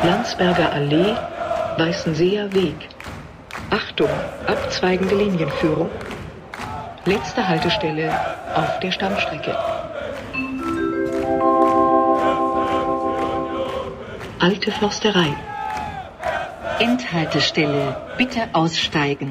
Landsberger Allee, Weißenseer Weg. Achtung, abzweigende Linienführung. Letzte Haltestelle auf der Stammstrecke. Alte Försterei. Endhaltestelle, bitte aussteigen.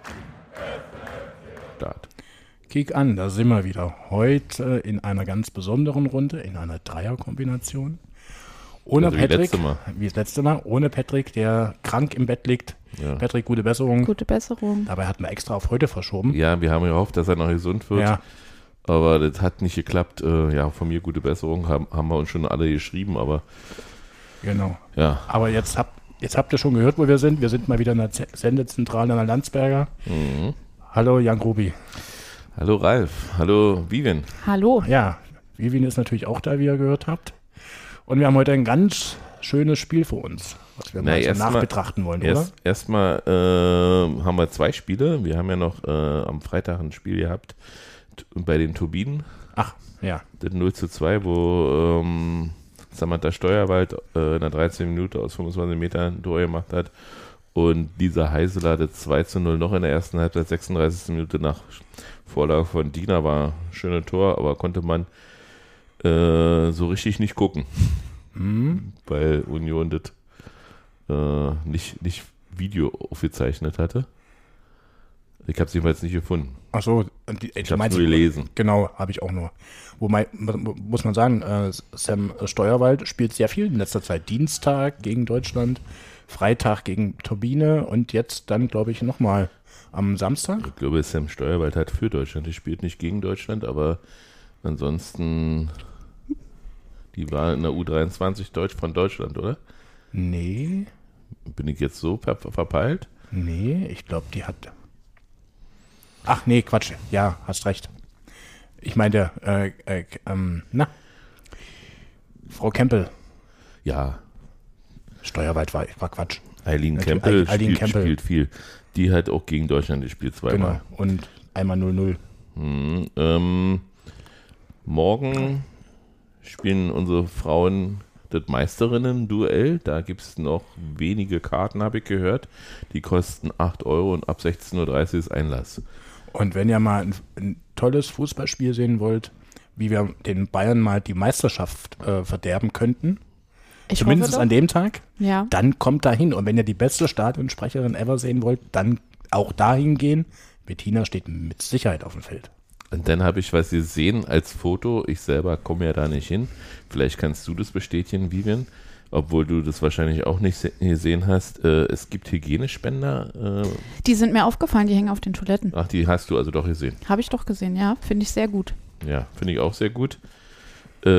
Start. Kick an, da sind wir wieder. Heute in einer ganz besonderen Runde, in einer Dreierkombination. Ohne also Patrick, wie das letzte Mal, ohne Patrick, der krank im Bett liegt. Ja. Patrick, gute Besserung. Gute Besserung. Dabei hatten wir extra auf heute verschoben. Ja, wir haben gehofft, dass er noch gesund wird. Ja. Aber das hat nicht geklappt. Ja, von mir gute Besserung, haben wir uns schon alle geschrieben, aber genau. Ja. Aber jetzt habt ihr schon gehört, wo wir sind. Wir sind mal wieder in der Sendezentrale an der Landsberger. Mhm. Hallo Jan Grubi. Hallo Ralf. Hallo Vivian. Hallo. Ja, Vivian ist natürlich auch da, wie ihr gehört habt. Und wir haben heute ein ganz schönes Spiel vor uns, was wir mal so nachbetrachten wollen, oder? Erstmal haben wir 2 Spiele. Wir haben ja noch am Freitag ein Spiel gehabt bei den Turbinen. Ach, ja. Das 0:2, wo Samantha Steuerwald in der 13 Minute aus 25 Metern ein Tor gemacht hat. Und Lisa Heiseler das 2:0 noch in der ersten Halbzeit, 36. Minute nach Vorlage von Dina, war ein schönes Tor, aber konnte man so richtig nicht gucken, weil Union das nicht Video aufgezeichnet hatte. Ich habe es jedenfalls nicht gefunden. Ach so, ich habe es nur gelesen. Genau, habe ich auch nur. Wobei, muss man sagen, Sam Steuerwald spielt sehr viel in letzter Zeit. Dienstag gegen Deutschland, Freitag gegen Turbine und jetzt dann, glaube ich, nochmal am Samstag. Ich glaube, Sam Steuerwald hat für Deutschland, die spielt nicht gegen Deutschland, aber ansonsten, die war in der U23 von Deutschland, oder? Nee. Bin ich jetzt so verpeilt? Nee, ich glaube, die hat... Ach nee, Quatsch. Ja, hast recht. Ich meinte, Frau Kempel. Ja. Steuerwald war Quatsch. Eileen Kempel spielt viel. Die hat auch gegen Deutschland gespielt, 2-mal. Genau, und einmal 0-0. Morgen spielen unsere Frauen das Meisterinnen-Duell. Da gibt es noch wenige Karten, habe ich gehört. Die kosten 8 € und ab 16:30 Uhr ist Einlass. Und wenn ihr mal ein tolles Fußballspiel sehen wollt, wie wir den Bayern mal die Meisterschaft verderben könnten, zumindest an dem Tag, ja, dann kommt da hin. Und wenn ihr die beste Stadionsprecherin ever sehen wollt, dann auch dahin gehen. Bettina steht mit Sicherheit auf dem Feld. Und dann habe ich was gesehen als Foto. Ich selber komme ja da nicht hin. Vielleicht kannst du das bestätigen, Vivian, obwohl du das wahrscheinlich auch nicht gesehen hast. Es gibt Hygienespender. Die sind mir aufgefallen, die hängen auf den Toiletten. Ach, die hast du also doch gesehen? Habe ich doch gesehen, ja. Finde ich sehr gut. Ja, finde ich auch sehr gut. Da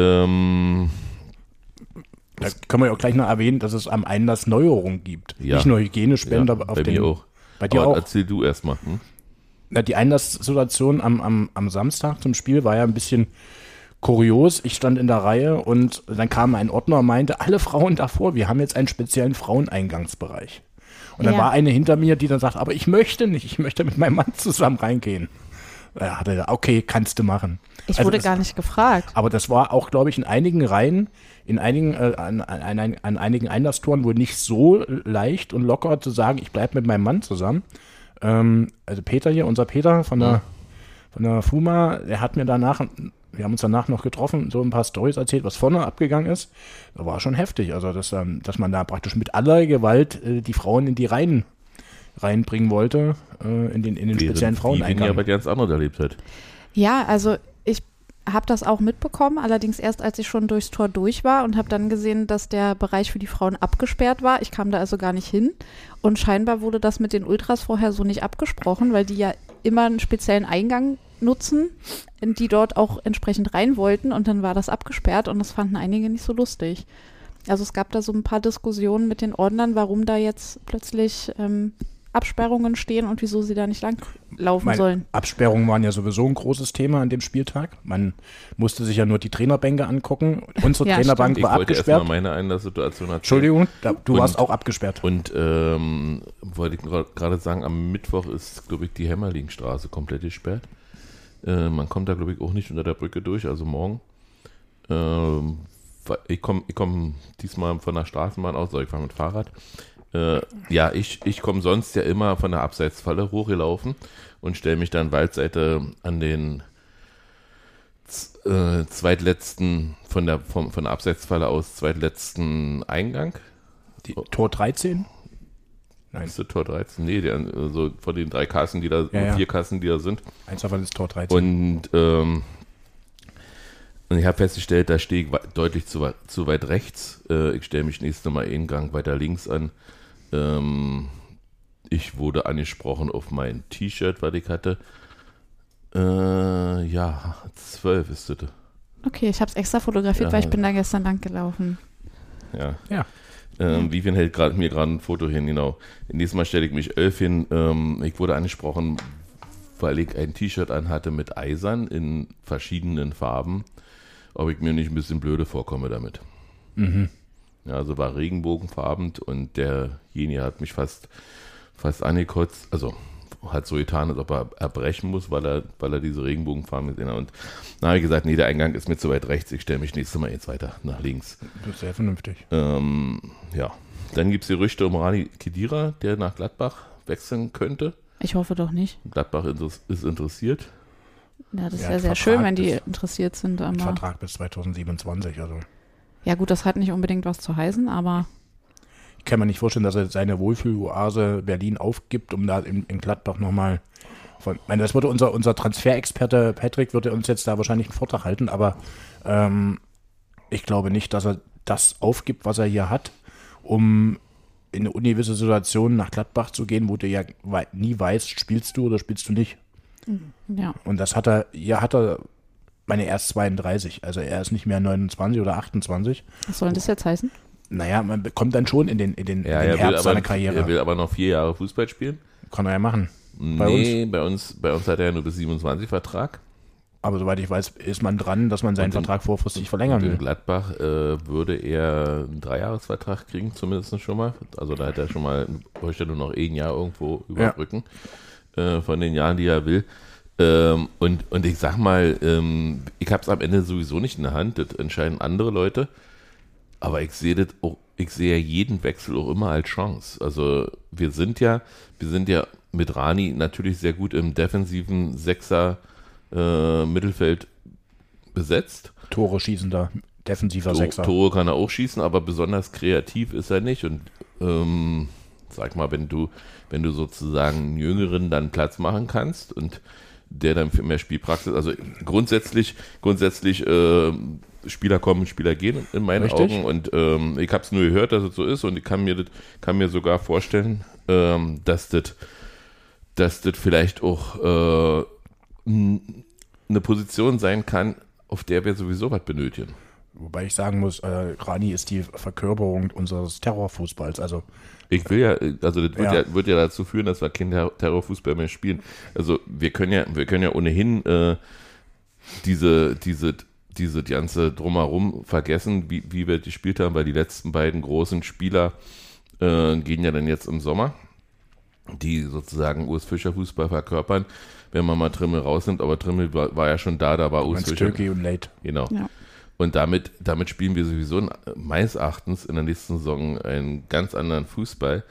können wir ja auch gleich noch erwähnen, dass es am Einlass Neuerungen gibt. Ja. Nicht nur Hygienespender. Ja, bei mir auch. Bei dir auch? Erzähl du erstmal. Na, die Einlasssituation am Samstag zum Spiel war ja ein bisschen kurios. Ich stand in der Reihe und dann kam ein Ordner und meinte, alle Frauen davor, wir haben jetzt einen speziellen Fraueneingangsbereich. Und dann war eine hinter mir, die dann sagt, aber ich möchte nicht, ich möchte mit meinem Mann zusammen reingehen. Da hat er gesagt, okay, kannst du machen. Ich wurde gar nicht gefragt. Aber das war auch, glaube ich, in einigen Reihen, an einigen Einlasstoren wohl nicht so leicht und locker zu sagen, ich bleibe mit meinem Mann zusammen. Also Peter hier, unser Peter von der FUMA, der hat mir danach, wir haben uns danach noch getroffen, so ein paar Storys erzählt, was vorne abgegangen ist. Das war schon heftig. Also, dass man da praktisch mit aller Gewalt die Frauen in die Reihen reinbringen wollte, in den speziellen Fraueneingang. Ja, aber ganz anders erlebt hat. Ja, also ich habe das auch mitbekommen, allerdings erst als ich schon durchs Tor durch war und habe dann gesehen, dass der Bereich für die Frauen abgesperrt war. Ich kam da also gar nicht hin und scheinbar wurde das mit den Ultras vorher so nicht abgesprochen, weil die ja immer einen speziellen Eingang nutzen, die dort auch entsprechend rein wollten und dann war das abgesperrt und das fanden einige nicht so lustig. Also es gab da so ein paar Diskussionen mit den Ordnern, warum da jetzt plötzlich Absperrungen stehen und wieso sie da nicht langlaufen sollen. Absperrungen waren ja sowieso ein großes Thema an dem Spieltag. Man musste sich ja nur die Trainerbänke angucken. Unsere Trainerbank war abgesperrt. Ich wollte erstmal meine Einlasssituation erzählen. Entschuldigung, du warst auch abgesperrt. Und wollte ich gerade sagen, am Mittwoch ist, glaube ich, die Hämmerlingstraße komplett gesperrt. Man kommt da, glaube ich, auch nicht unter der Brücke durch, also morgen. Ich komm diesmal von der Straßenbahn aus, ich fahre mit Fahrrad. Ich komme sonst ja immer von der Abseitsfalle hochgelaufen und stelle mich dann Waldseite an den zweitletzten, von der Abseitsfalle aus zweitletzten Eingang. Tor 13? Nein. Ist das Tor 13? Nee, so von den 3 Kassen, die da, Ja. 4 Kassen, die da sind. Eins davon ist Tor 13. Und ich habe festgestellt, da stehe ich deutlich zu weit rechts. Ich stelle mich nächstes Mal einen Gang weiter links an. Ich wurde angesprochen auf mein T-Shirt, was ich hatte. 12 ist das. Okay, ich habe es extra fotografiert, Ja. weil ich bin da gestern lang gelaufen. Ja. Ja. Vivian hält mir gerade ein Foto hin, genau. Nächstes Mal stelle ich mich 11 hin. Ich wurde angesprochen, weil ich ein T-Shirt anhatte mit Eisern in verschiedenen Farben, ob ich mir nicht ein bisschen blöde vorkomme damit. Mhm. Ja, also war regenbogenfarben und derjenige hat mich fast angekotzt, also hat so getan, als ob er erbrechen muss, weil er diese Regenbogenfarben gesehen hat. Und dann habe ich gesagt, nee, der Eingang ist mir zu weit rechts, ich stelle mich nächstes Mal jetzt weiter nach links. Das ist sehr vernünftig. Ja, dann gibt es Gerüchte um Rani Khedira, der nach Gladbach wechseln könnte. Ich hoffe doch nicht. Gladbach ist interessiert. Ja, das ist Ja, ja sehr Vertrag schön, wenn die bis- interessiert sind. Aber Vertrag bis 2027, also. ja gut, das hat nicht unbedingt was zu heißen, aber Ich kann mir nicht vorstellen, dass er seine Wohlfühloase Berlin aufgibt, um da in Gladbach nochmal ich meine, das würde unser Transferexperte Patrick würde uns jetzt da wahrscheinlich einen Vortrag halten, aber ich glaube nicht, dass er das aufgibt, was er hier hat, um in eine ungewisse Situation nach Gladbach zu gehen, wo du ja nie weißt, spielst du oder spielst du nicht. ja. Und das hat er, meine, er ist 32, also er ist nicht mehr 29 oder 28. Was soll denn das jetzt heißen? Naja, man kommt dann schon in den Herbst seiner Karriere. Er will aber noch 4 Jahre Fußball spielen. Kann er ja machen. Bei uns hat er ja nur bis 27 Vertrag. Aber soweit ich weiß, ist man dran, dass man seinen Und in- Vertrag vorfristig verlängern Und in will. Gladbach würde er einen 3-Jahres-Vertrag kriegen, zumindest schon mal. Also da hat er schon mal, bräuchte nur noch 1 Jahr irgendwo überbrücken von den Jahren, die er will. Und ich sag mal, ich habe es am Ende sowieso nicht in der Hand, das entscheiden andere Leute. Aber ich sehe ja jeden Wechsel auch immer als Chance. Also wir sind ja mit Rani natürlich sehr gut im defensiven Sechser Mittelfeld besetzt. Tore schießender, defensiver Sechser. Tore kann er auch schießen, aber besonders kreativ ist er nicht. Und sag mal, wenn du sozusagen einen Jüngeren dann Platz machen kannst und der dann für mehr Spielpraxis, also grundsätzlich Spieler kommen, Spieler gehen in meinen Richtig. Augen. Und ich habe es nur gehört, dass es so ist und ich kann mir sogar vorstellen, dass das vielleicht auch eine Position sein kann, auf der wir sowieso was benötigen. Wobei ich sagen muss, Rani ist die Verkörperung unseres Terrorfußballs. Also Ich will ja, also das Ja. wird ja dazu führen, dass wir kein Terrorfußball mehr spielen. Also wir können ja ohnehin diese ganze Drumherum vergessen, wie wir gespielt haben, weil die letzten beiden großen Spieler gehen ja dann jetzt im Sommer, die sozusagen Urs Fischer Fußball verkörpern, wenn man mal Trimmel rausnimmt, aber Trimmel war ja schon da war Urs Fischer. Stöcki und Late. Genau. Ja. Und damit spielen wir sowieso meines Erachtens in der nächsten Saison einen ganz anderen Fußball.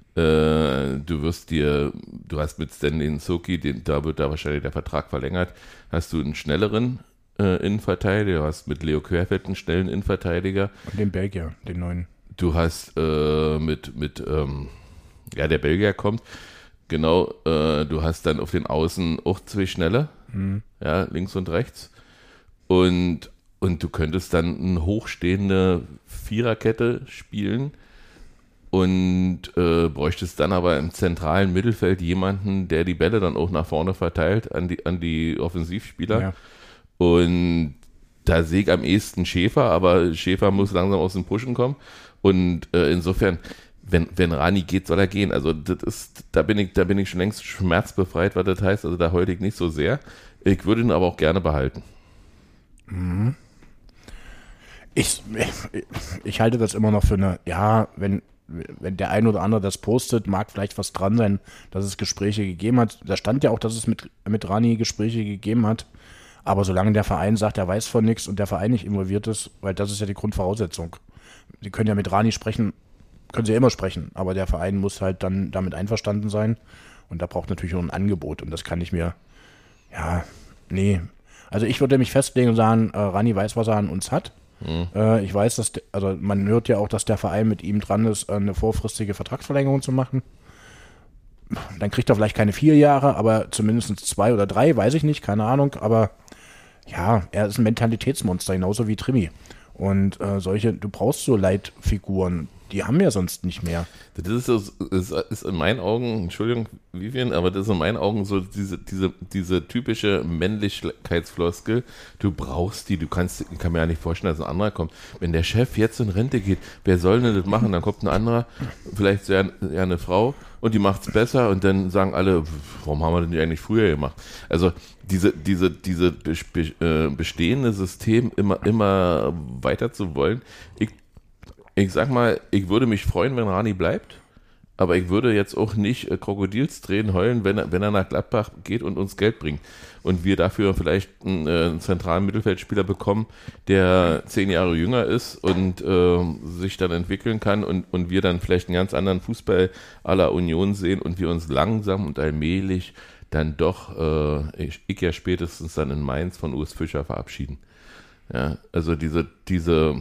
Du hast mit Stanley Nsoki, da wird da wahrscheinlich der Vertrag verlängert, hast du einen schnelleren Innenverteidiger, du hast mit Leo Querfeld einen schnellen Innenverteidiger. Und den Belgier, den neuen. Du hast der Belgier kommt, genau, du hast dann auf den Außen auch 2 Schnelle, ja, links und rechts. Und du könntest dann eine hochstehende Viererkette spielen und bräuchtest dann aber im zentralen Mittelfeld jemanden, der die Bälle dann auch nach vorne verteilt an die Offensivspieler. Ja. Und da sehe ich am ehesten Schäfer, aber Schäfer muss langsam aus dem Pushen kommen. Und insofern, wenn Rani geht, soll er gehen. Also da bin ich schon längst schmerzbefreit, was das heißt. Also da heule ich nicht so sehr. Ich würde ihn aber auch gerne behalten. Ich halte das immer noch für eine, ja, wenn der ein oder andere das postet, mag vielleicht was dran sein, dass es Gespräche gegeben hat. Da stand ja auch, dass es mit Rani Gespräche gegeben hat. Aber solange der Verein sagt, er weiß von nichts und der Verein nicht involviert ist, weil das ist ja die Grundvoraussetzung. Sie können ja mit Rani sprechen, können sie ja immer sprechen, aber der Verein muss halt dann damit einverstanden sein und da braucht natürlich auch ein Angebot und das kann ich mir, nee. Also ich würde mich festlegen und sagen, Rani weiß, was er an uns hat. Ich weiß, dass, also man hört ja auch, dass der Verein mit ihm dran ist, eine vorfristige Vertragsverlängerung zu machen. Dann kriegt er vielleicht keine 4 Jahre, aber zumindest 2 oder 3, weiß ich nicht, keine Ahnung. Aber ja, er ist ein Mentalitätsmonster, genauso wie Trimi. Und du brauchst so Leitfiguren, die haben wir sonst nicht mehr. Das ist in meinen Augen, Entschuldigung, Vivian, aber das ist in meinen Augen so diese typische Männlichkeitsfloskel. Du brauchst die, ich kann mir ja nicht vorstellen, dass ein anderer kommt. Wenn der Chef jetzt in Rente geht, wer soll denn das machen? Dann kommt ein anderer, vielleicht ja eine Frau und die macht es besser und dann sagen alle, warum haben wir das nicht eigentlich früher gemacht? Also diese bestehende System immer weiter zu wollen. Ich sag mal, ich würde mich freuen, wenn Rani bleibt, aber ich würde jetzt auch nicht Krokodilstränen heulen, wenn er nach Gladbach geht und uns Geld bringt und wir dafür vielleicht einen zentralen Mittelfeldspieler bekommen, der 10 Jahre jünger ist und sich dann entwickeln kann und wir dann vielleicht einen ganz anderen Fußball à la Union sehen und wir uns langsam und allmählich dann doch, ich ja spätestens dann in Mainz von Urs Fischer verabschieden. Ja, also diese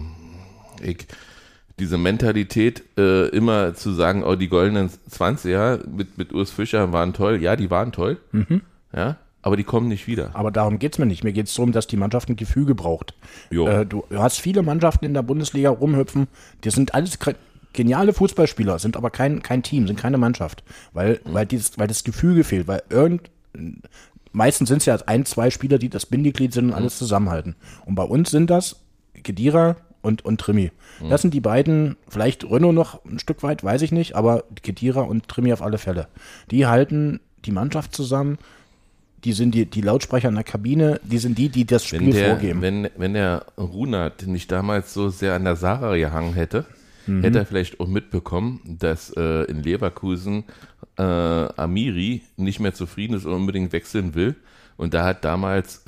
Mentalität, immer zu sagen, oh, die goldenen 20er mit Urs Fischer waren toll. Ja, die waren toll. Ja, aber die kommen nicht wieder. Aber darum geht es mir nicht. Mir geht es darum, dass die Mannschaft ein Gefüge braucht. Du hast viele Mannschaften in der Bundesliga rumhüpfen, die sind alles geniale Fußballspieler, sind aber kein Team, sind keine Mannschaft. Weil das Gefüge fehlt, weil meistens sind es ja 1, 2 Spieler, die das Bindeglied sind und alles zusammenhalten. Und bei uns sind das Khedira und Trimi. Das sind die beiden, vielleicht Renault noch ein Stück weit, weiß ich nicht, aber Khedira und Trimi auf alle Fälle. Die halten die Mannschaft zusammen, die sind die Lautsprecher in der Kabine, die sind die das Spiel vorgeben. Wenn der Runert nicht damals so sehr an der Sarah gehangen hätte, hätte er vielleicht auch mitbekommen, dass in Leverkusen Amiri nicht mehr zufrieden ist und unbedingt wechseln will. Und da hat damals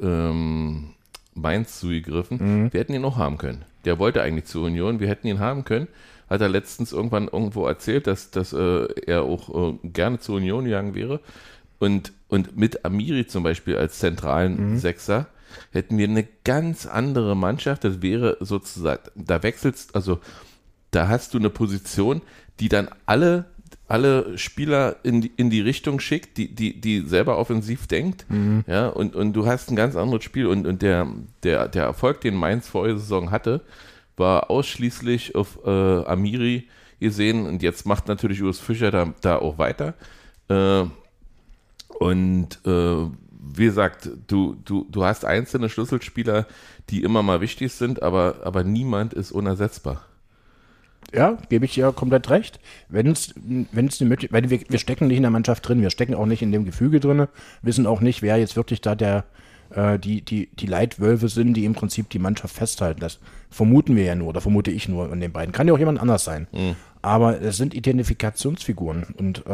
Mainz zugegriffen. Wir hätten ihn auch haben können. Der wollte eigentlich zur Union, wir hätten ihn haben können. Hat er letztens irgendwann irgendwo erzählt, dass er auch gerne zur Union gegangen wäre. Und mit Amiri zum Beispiel als zentralen Sechser hätten wir eine ganz andere Mannschaft. Das wäre sozusagen, da hast du eine Position, die dann alle Spieler in die Richtung schickt, die selber offensiv denkt, ja, und du hast ein ganz anderes Spiel und der Erfolg, den Mainz vorige Saison hatte, war ausschließlich auf Amiri gesehen und jetzt macht natürlich Urs Fischer da auch weiter wie gesagt, du hast einzelne Schlüsselspieler, die immer mal wichtig sind, aber niemand ist unersetzbar. Ja, gebe ich dir komplett recht. Wenn es eine Möglichkeit, weil wir stecken nicht in der Mannschaft drin, wir stecken auch nicht in dem Gefüge drin, wissen auch nicht, wer jetzt wirklich da die Leitwölfe sind, die im Prinzip die Mannschaft festhalten. Das vermuten wir ja nur, oder vermute ich nur an den beiden. Kann ja auch jemand anders sein. Aber es sind Identifikationsfiguren und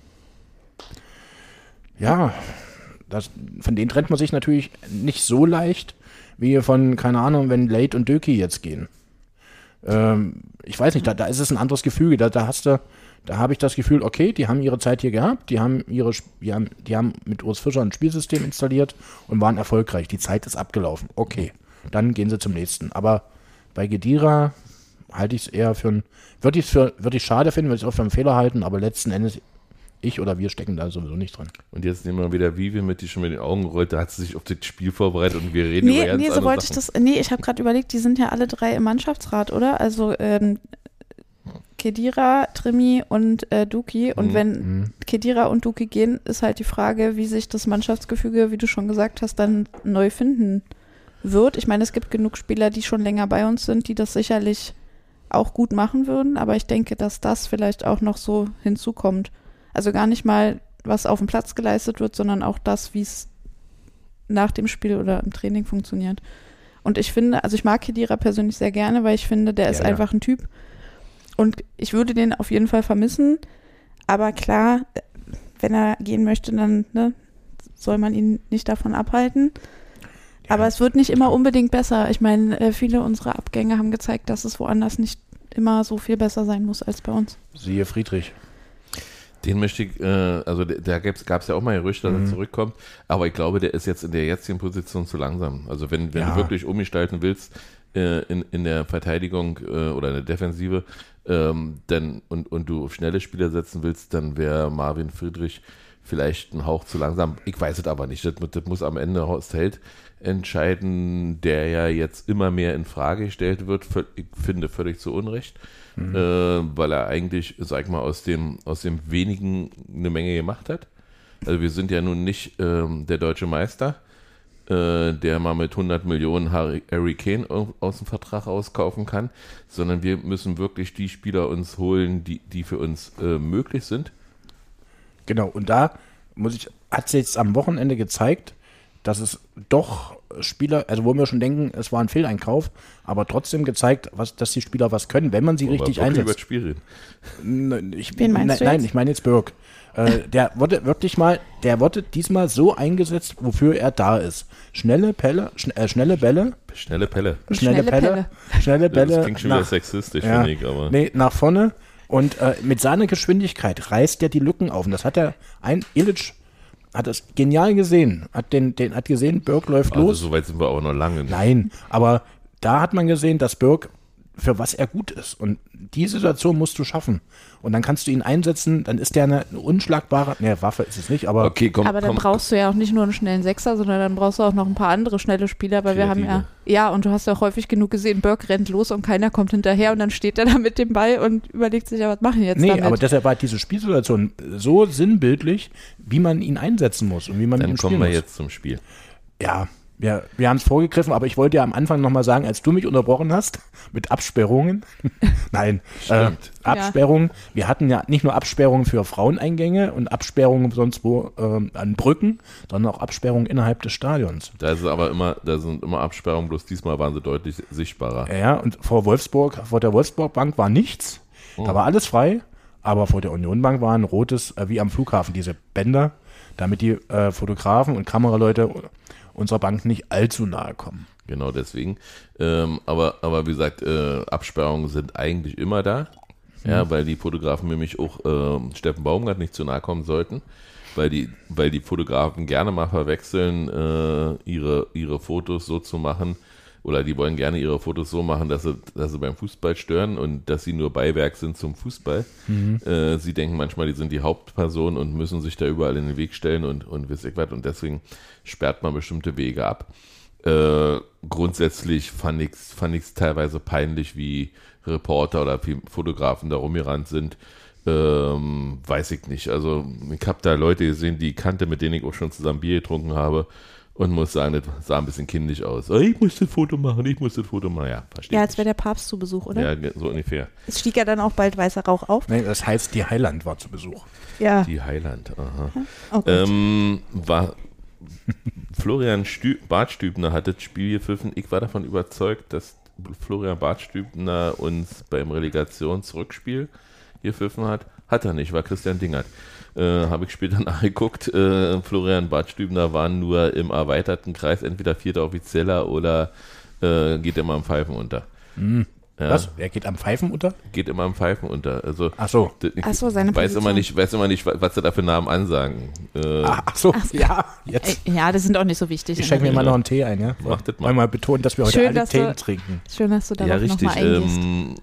von denen trennt man sich natürlich nicht so leicht, wie von, keine Ahnung, wenn Late und Döki jetzt gehen. Ich weiß nicht, da ist es ein anderes Gefüge. Da habe ich das Gefühl, okay, die haben ihre Zeit hier gehabt, die haben mit Urs Fischer ein Spielsystem installiert und waren erfolgreich. Die Zeit ist abgelaufen. Okay, dann gehen sie zum nächsten. Aber bei Khedira halte ich es eher würde ich schade finden, würde ich es auch für einen Fehler halten, aber letzten Endes ich oder wir stecken da sowieso nicht dran. Und jetzt nehmen wir wieder Vivi mit, die schon mit den Augen rollt, da hat sie sich auf das Spiel vorbereitet und wir reden über ganz andere Sachen. Ich habe gerade überlegt, die sind ja alle 3 im Mannschaftsrat, oder? Also Khedira, Trimi und Duki. Und wenn Khedira und Duki gehen, ist halt die Frage, wie sich das Mannschaftsgefüge, wie du schon gesagt hast, dann neu finden wird. Ich meine, es gibt genug Spieler, die schon länger bei uns sind, die das sicherlich auch gut machen würden, aber ich denke, dass das vielleicht auch noch so hinzukommt. Also gar nicht mal, was auf dem Platz geleistet wird, sondern auch das, wie es nach dem Spiel oder im Training funktioniert. Und ich finde, also ich mag Khedira persönlich sehr gerne, weil ich finde, der ist einfach ein Typ. Und ich würde den auf jeden Fall vermissen. Aber klar, wenn er gehen möchte, dann soll man ihn nicht davon abhalten. Aber es wird nicht immer unbedingt besser. Ich meine, viele unserer Abgänge haben gezeigt, dass es woanders nicht immer so viel besser sein muss als bei uns. Siehe Friedrich. Den möchte ich, also da gab es ja auch mal Gerüchte, dass er zurückkommt, aber ich glaube, der ist jetzt in der jetzigen Position zu langsam. Also wenn du wirklich umgestalten willst in der Verteidigung oder in der Defensive, dann und du auf schnelle Spieler setzen willst, dann wäre Marvin Friedrich vielleicht ein Hauch zu langsam. Ich weiß es aber nicht. Das muss am Ende Horst Held entscheiden, der ja jetzt immer mehr in Frage gestellt wird. Ich finde völlig zu Unrecht. Weil er eigentlich, sag ich mal, aus dem Wenigen eine Menge gemacht hat. Also wir sind ja nun nicht der deutsche Meister, der mal mit 100 Millionen Harry Kane aus dem Vertrag auskaufen kann, sondern wir müssen wirklich die Spieler uns holen, die für uns möglich sind. Genau, und da hat es jetzt am Wochenende gezeigt, dass es doch Spieler, also wo wir schon denken, es war ein Fehleinkauf, aber trotzdem gezeigt, dass die Spieler was können, wenn man sie richtig einsetzt. Über das Spiel reden. Wen meinst du jetzt? Nein, ich meine jetzt Birk. Der wurde diesmal so eingesetzt, wofür er da ist. Schnelle Bälle. Schnelle Pelle. Das klingt schon wieder sexistisch, finde ich, aber. Nee, nach vorne. Und mit seiner Geschwindigkeit reißt er die Lücken auf. Und das hat Ilic hat das genial gesehen. Hat gesehen, Birk läuft los. So weit sind wir aber noch lange nicht. Nein, aber da hat man gesehen, dass Birk für was er gut ist. Und die Situation musst du schaffen. Und dann kannst du ihn einsetzen, dann ist der eine unschlagbare, Waffe ist es nicht, aber. Okay, komm. Aber dann brauchst du ja auch nicht nur einen schnellen Sechser, sondern dann brauchst du auch noch ein paar andere schnelle Spieler, weil wir haben und du hast ja auch häufig genug gesehen, Birk rennt los und keiner kommt hinterher und dann steht er da mit dem Ball und überlegt sich ja, was machen jetzt damit. Aber deshalb war diese Spielsituation so sinnbildlich, wie man ihn einsetzen muss und wie man ihn spielen muss. Dann kommen wir jetzt zum Spiel. Ja, wir haben es vorgegriffen, aber ich wollte ja am Anfang nochmal sagen, als du mich unterbrochen hast mit Absperrungen, nein, Absperrungen, wir hatten ja nicht nur Absperrungen für Fraueneingänge und Absperrungen sonst wo an Brücken, sondern auch Absperrungen innerhalb des Stadions. Da sind immer Absperrungen, bloß diesmal waren sie deutlich sichtbarer. Ja, und vor der Wolfsburg-Bank war nichts, da war alles frei, aber vor der Union-Bank war ein rotes, wie am Flughafen, diese Bänder, damit die Fotografen und Kameraleute unserer Bank nicht allzu nahe kommen. Genau, deswegen. Aber wie gesagt, Absperrungen sind eigentlich immer da, weil die Fotografen nämlich auch Steffen Baumgart nicht zu nahe kommen sollten, weil die Fotografen gerne mal verwechseln, ihre Fotos so zu machen, oder die wollen gerne ihre Fotos so machen, dass sie beim Fußball stören und dass sie nur Beiwerk sind zum Fußball. Sie denken manchmal, die sind die Hauptperson und müssen sich da überall in den Weg stellen und weiß ich was, und deswegen sperrt man bestimmte Wege ab. Grundsätzlich fand ich's teilweise peinlich, wie Reporter oder Fotografen da rumgerannt sind. Weiß ich nicht. Also ich habe da Leute gesehen, die ich kannte, mit denen ich auch schon zusammen Bier getrunken habe. Und muss sagen, das sah ein bisschen kindisch aus. Ich muss das Foto machen. Ja, verstehe. Ja, als wäre der Papst zu Besuch, oder? Ja, so ungefähr. Es stieg ja dann auch bald weißer Rauch auf. Nein, das heißt, die Heiland war zu Besuch. Ja. Die Heiland, aha. Oh, Florian Bartstübner hat das Spiel gepfiffen. Ich war davon überzeugt, dass Florian Bartstübner uns beim Relegationsrückspiel gepfiffen hat. Hat er nicht, war Christian Dingert. Habe ich später nachgeguckt. Florian Bartstübner war nur im erweiterten Kreis entweder vierter Offizieller oder geht immer am Pfeifen unter. Ja. Was? Er geht am Pfeifen unter? Geht immer am Pfeifen unter. Also, ach so. Seine weiß immer nicht, was sie da für Namen ansagen. Ach so, ja, jetzt. Ja, das sind auch nicht so wichtig. Ich schenke mir mal noch einen Tee ein, ja? Mach das mal. Mal betonen, dass wir heute alle Tee trinken. Schön, dass du darauf nochmal eingehst.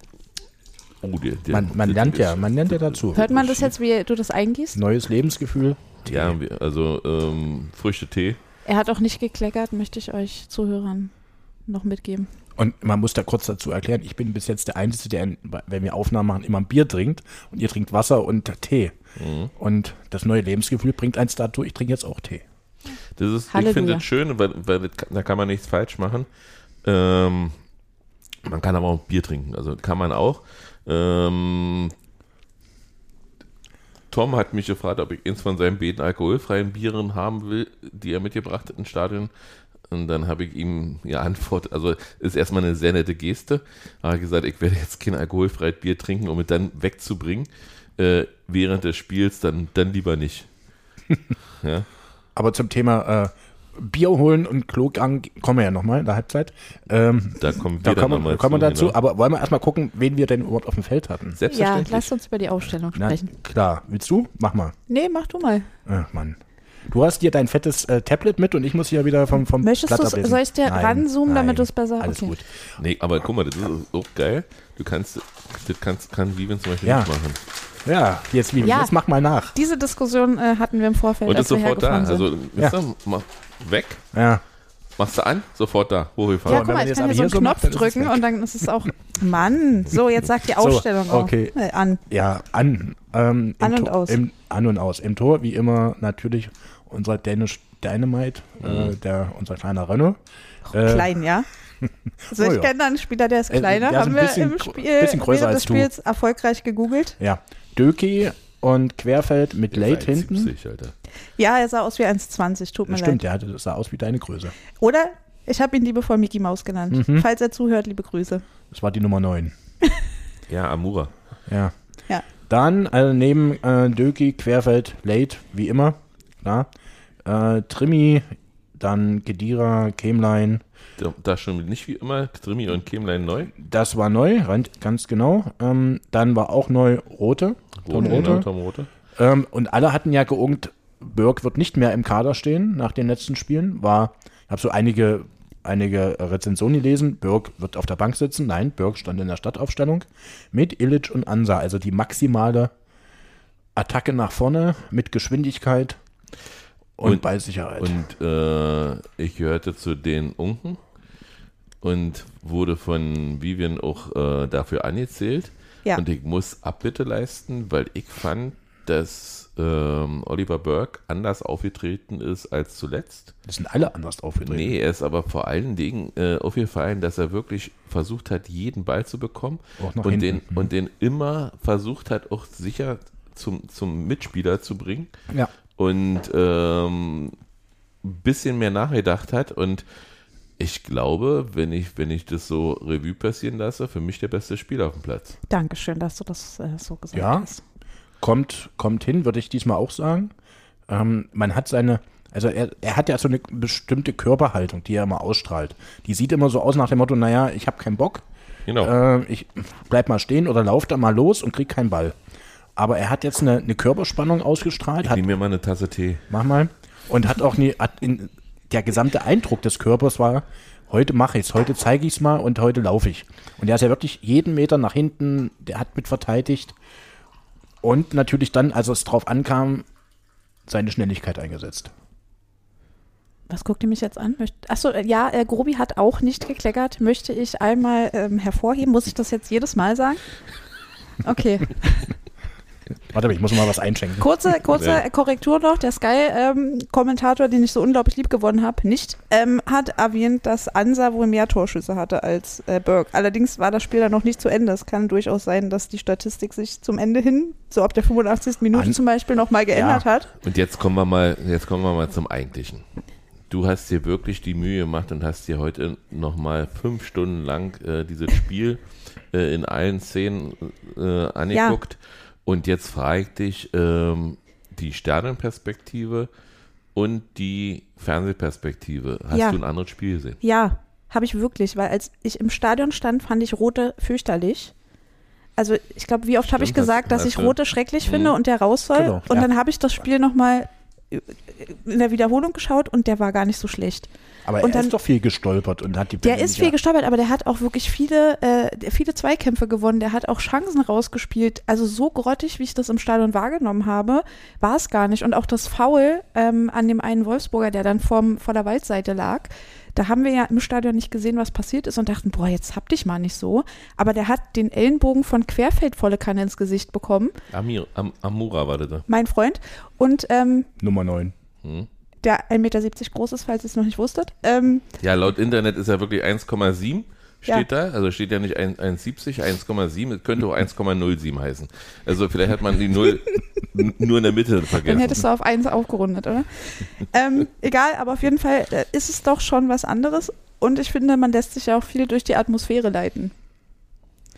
Man lernt ja dazu. Hört man das jetzt, wie du das eingießt? Neues Lebensgefühl. Tee. Ja, also Früchte-Tee. Er hat auch nicht gekleckert, möchte ich euch Zuhörern noch mitgeben. Und man muss da kurz dazu erklären, ich bin bis jetzt der Einzige, der, wenn wir Aufnahmen machen, immer ein Bier trinkt und ihr trinkt Wasser und Tee. Und das neue Lebensgefühl bringt eins dazu, ich trinke jetzt auch Tee. Ich finde das schön, weil da kann man nichts falsch machen. Man kann aber auch Bier trinken, also kann man auch. Tom hat mich gefragt, ob ich eins von seinen beiden alkoholfreien Bieren haben will, die er mitgebracht hat ins Stadion. Und dann habe ich ihm geantwortet, also ist erstmal eine sehr nette Geste. Da habe ich gesagt, ich werde jetzt kein alkoholfreies Bier trinken, um es dann wegzubringen. Während des Spiels dann lieber nicht. Ja. Aber zum Thema Bier holen und Klogang kommen wir ja nochmal in der Halbzeit. Da kommen wir dann nochmal kommen wir dazu, genau. aber wollen wir erstmal gucken, wen wir denn überhaupt auf dem Feld hatten? Ja, Selbstverständlich. lass uns über die Aufstellung Na, sprechen. klar. Willst du? Mach mal. Nee, mach du mal. Ach, Mann. Du hast hier dein fettes Tablet mit und ich muss hier wieder vom Möchtest Blatt du, ablesen. soll ich dir Nein, ranzoomen, nein, damit du es besser... Alles okay. gut. Nee, aber guck mal, das ist auch geil. Das kann Vivian zum Beispiel Ja. nicht machen. Ja, jetzt mach mal nach. Diese Diskussion hatten wir im Vorfeld, Und ist als wir sofort da. hergefahren sind. Also, wisst ihr, mach weg, Ja. machst du an, sofort da. Ja, Hochgefahren. guck mal, man ich jetzt kann aber hier so einen hier so macht, Knopf dann ist es drücken weg. und dann ist es auch... Mann, so, jetzt sagt die Aufstellung okay. auch. An. Ja, an. An und aus. An und aus. Im Tor, wie immer, natürlich unser Danish Dynamite, unser kleiner Renault. Klein, ja? Also Oh ich ja. kenne da einen Spieler, der ist kleiner. der ist Haben ein wir bisschen im gro- Spiel bisschen größer während als des du. Spiels erfolgreich gegoogelt. Ja, Döki und Querfeld mit Late hinten. 70, Alter. Ja, er sah aus wie 1,20, tut mir Das stimmt, leid. das sah aus wie deine Größe. Oder ich habe ihn liebevoll Mickey Mouse genannt. Falls er zuhört, liebe Grüße. Das war die Nummer 9. Ja, Amura. Ja. Ja. Dann neben Döki, Querfeld, Late, wie immer. Klar. Trimmi, dann Gedira, Kämlein. Da schon nicht wie immer Trimmi und Kämlein neu. Das war neu, ganz genau. Dann war auch neu Rote. Tom Rote. Tom Rote. Und alle hatten ja geungt, Birk wird nicht mehr im Kader stehen nach den letzten Spielen. Ich habe so einige Rezensionen gelesen. Birk wird auf der Bank sitzen. Nein, Birk stand in der Startaufstellung mit Illich und Ansa. Also die maximale Attacke nach vorne mit Geschwindigkeit und Ballsicherheit. Und ich gehörte zu den Unken und wurde von Vivian auch dafür angezählt. Ja. Und ich muss Abbitte leisten, weil ich fand, dass Oliver Burke anders aufgetreten ist als zuletzt. Das sind alle anders aufgetreten. Nee, er ist aber vor allen Dingen aufgefallen, dass er wirklich versucht hat, jeden Ball zu bekommen Auch nach und hinten. den immer versucht hat, auch sicher zum Mitspieler zu bringen. Ja. Und ein bisschen mehr nachgedacht hat und ich glaube, wenn ich das so Revue passieren lasse, für mich der beste Spieler auf dem Platz. Dankeschön, dass du das so gesagt Ja. hast. Kommt hin, würde ich diesmal auch sagen. Man hat er hat ja so eine bestimmte Körperhaltung, die er immer ausstrahlt. Die sieht immer so aus nach dem Motto, naja, ich habe keinen Bock, Genau. ich bleib mal stehen oder lauf da mal los und krieg keinen Ball. Aber er hat jetzt eine Körperspannung ausgestrahlt, Ich nehme mir mal eine Tasse Tee. mach mal, und hat auch der gesamte Eindruck des Körpers war, heute mache ich's, heute zeige ich's mal und heute laufe ich. Und er ist ja wirklich jeden Meter nach hinten, der hat mit verteidigt und natürlich dann, als es drauf ankam, seine Schnelligkeit eingesetzt. Was guckt ihr mich jetzt an? Achso, ja, Grobi hat auch nicht gekleckert. Möchte ich einmal hervorheben. Muss ich das jetzt jedes Mal sagen? Okay. Warte, ich muss mal was einschenken. Kurze Korrektur noch. Der Sky-Kommentator, den ich so unglaublich lieb gewonnen habe, hat erwähnt, dass Ansa wohl mehr Torschüsse hatte als Burke. Allerdings war das Spiel dann noch nicht zu Ende. Es kann durchaus sein, dass die Statistik sich zum Ende hin, so ab der 85. Minute zum Beispiel, nochmal geändert hat. Und jetzt kommen wir mal zum Eigentlichen. Du hast dir wirklich die Mühe gemacht und hast dir heute nochmal 5 Stunden lang dieses Spiel in allen Szenen angeguckt. Ja. Und jetzt frage ich dich, die Sternenperspektive und die Fernsehperspektive. Hast du ein anderes Spiel gesehen? Ja, habe ich wirklich, weil als ich im Stadion stand, fand ich Rote fürchterlich. Also ich glaube, wie oft habe ich gesagt, dass ich Rote schrecklich finde und der raus soll. Genau, und dann habe ich das Spiel nochmal in der Wiederholung geschaut und der war gar nicht so schlecht. Aber und er ist doch viel gestolpert und hat die Der ist viel gestolpert, aber der hat auch wirklich viele Zweikämpfe gewonnen. Der hat auch Chancen rausgespielt. Also so grottig, wie ich das im Stadion wahrgenommen habe, war es gar nicht. Und auch das Foul an dem einen Wolfsburger, der dann vor der Waldseite lag, da haben wir ja im Stadion nicht gesehen, was passiert ist und dachten, boah, jetzt hab dich mal nicht so. Aber der hat den Ellenbogen von Querfeld volle Kanne ins Gesicht bekommen. Amura war das da. Mein Freund. Und Nummer 9. Der 1,70 Meter groß ist, falls ihr es noch nicht wusstet. Ja, laut Internet ist er wirklich 1,7 steht da. Also steht ja nicht 1,70, 1,7. Es könnte auch 1,07 heißen. Also vielleicht hat man die 0 nur in der Mitte vergessen. Dann hättest du auf 1 aufgerundet, oder? Egal, aber auf jeden Fall ist es doch schon was anderes. Und ich finde, man lässt sich ja auch viel durch die Atmosphäre leiten.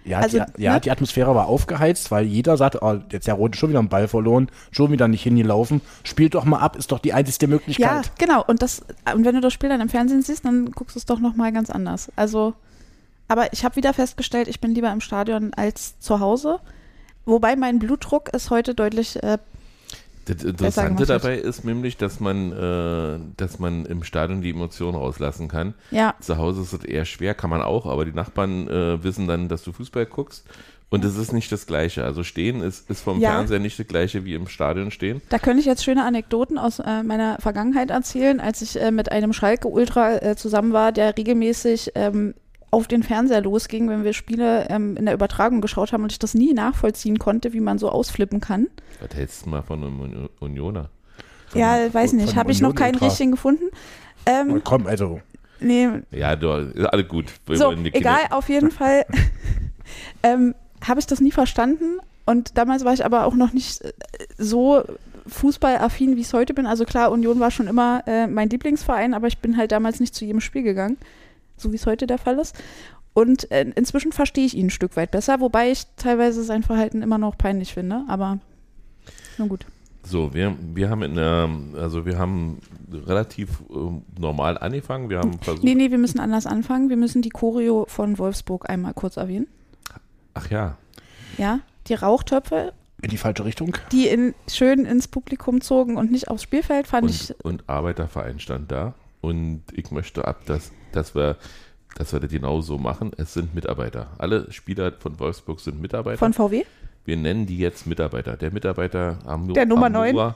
Ja, Also, die Atmosphäre war aufgeheizt, weil jeder sagt, oh, jetzt der Rote schon wieder einen Ball verloren, schon wieder nicht hingelaufen. Spielt doch mal ab, ist doch die einzige Ja, Möglichkeit. genau. Und wenn du das Spiel dann im Fernsehen siehst, dann guckst du es doch nochmal ganz anders. Also, aber ich habe wieder festgestellt, ich bin lieber im Stadion als zu Hause. Wobei mein Blutdruck ist heute deutlich Das Interessante dabei ist nämlich, dass man im Stadion die Emotionen rauslassen kann. Ja. Zu Hause ist es eher schwer, kann man auch, aber die Nachbarn wissen dann, dass du Fußball guckst. Und es ist nicht das Gleiche. Also stehen ist vom Fernseher nicht das Gleiche wie im Stadion stehen. Da könnte ich jetzt schöne Anekdoten aus meiner Vergangenheit erzählen, als ich mit einem Schalke-Ultra zusammen war, der regelmäßig auf den Fernseher losging, wenn wir Spiele in der Übertragung geschaut haben und ich das nie nachvollziehen konnte, wie man so ausflippen kann. Was hältst du mal von einem Unioner? Ja, weiß nicht. Habe ich noch keinen richtigen gefunden. Komm, also. Nee. Ja, alle gut. So, egal, auf jeden Fall habe ich das nie verstanden und damals war ich aber auch noch nicht so fußballaffin, wie ich es heute bin. Also klar, Union war schon immer mein Lieblingsverein, aber ich bin halt damals nicht zu jedem Spiel gegangen, so wie es heute der Fall ist. Und inzwischen verstehe ich ihn ein Stück weit besser, wobei ich teilweise sein Verhalten immer noch peinlich finde, aber na gut. So, wir haben relativ normal angefangen. Wir haben versucht. Nee, wir müssen anders anfangen. Wir müssen die Choreo von Wolfsburg einmal kurz erwähnen. Ach ja. Ja, die Rauchtöpfe. In die falsche Richtung. Die schön ins Publikum zogen und nicht aufs Spielfeld, fand ich. Und Arbeiterverein stand da. Und ich möchte dass wir das genau so machen. Es sind Mitarbeiter. Alle Spieler von Wolfsburg sind Mitarbeiter. Von VW? Wir nennen die jetzt Mitarbeiter. Der Mitarbeiter der Nummer 9.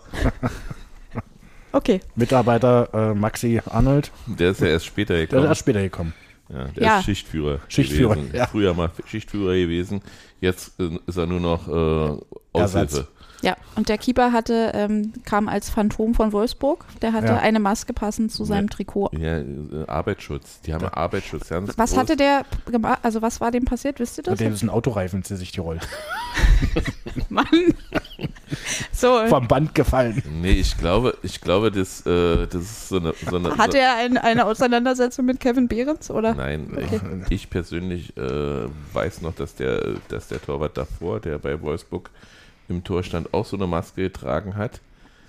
Okay. Mitarbeiter Maxi Arnold. Der ist ja erst später gekommen. Der ist erst später gekommen. Ja, der ist Schichtführer gewesen. Ja. Früher mal Schichtführer gewesen. Jetzt ist er nur noch Aushilfe. Ja, und der Keeper kam als Phantom von Wolfsburg. Der hatte eine Maske passend zu seinem Trikot. Ja, Arbeitsschutz. Die haben Arbeitsschutz. Was hatte der gemacht? Also was war dem passiert? Wisst ihr das? Dem ist ein Autoreifen ins Gesicht gerollt. Mann. So. Vom Band gefallen. Nee, ich glaube, das ist so eine. Hat er eine Auseinandersetzung mit Kevin Behrens, oder? Nein, okay. Ich persönlich weiß noch, dass der Torwart davor, der bei Wolfsburg im Tor stand, auch so eine Maske getragen hat.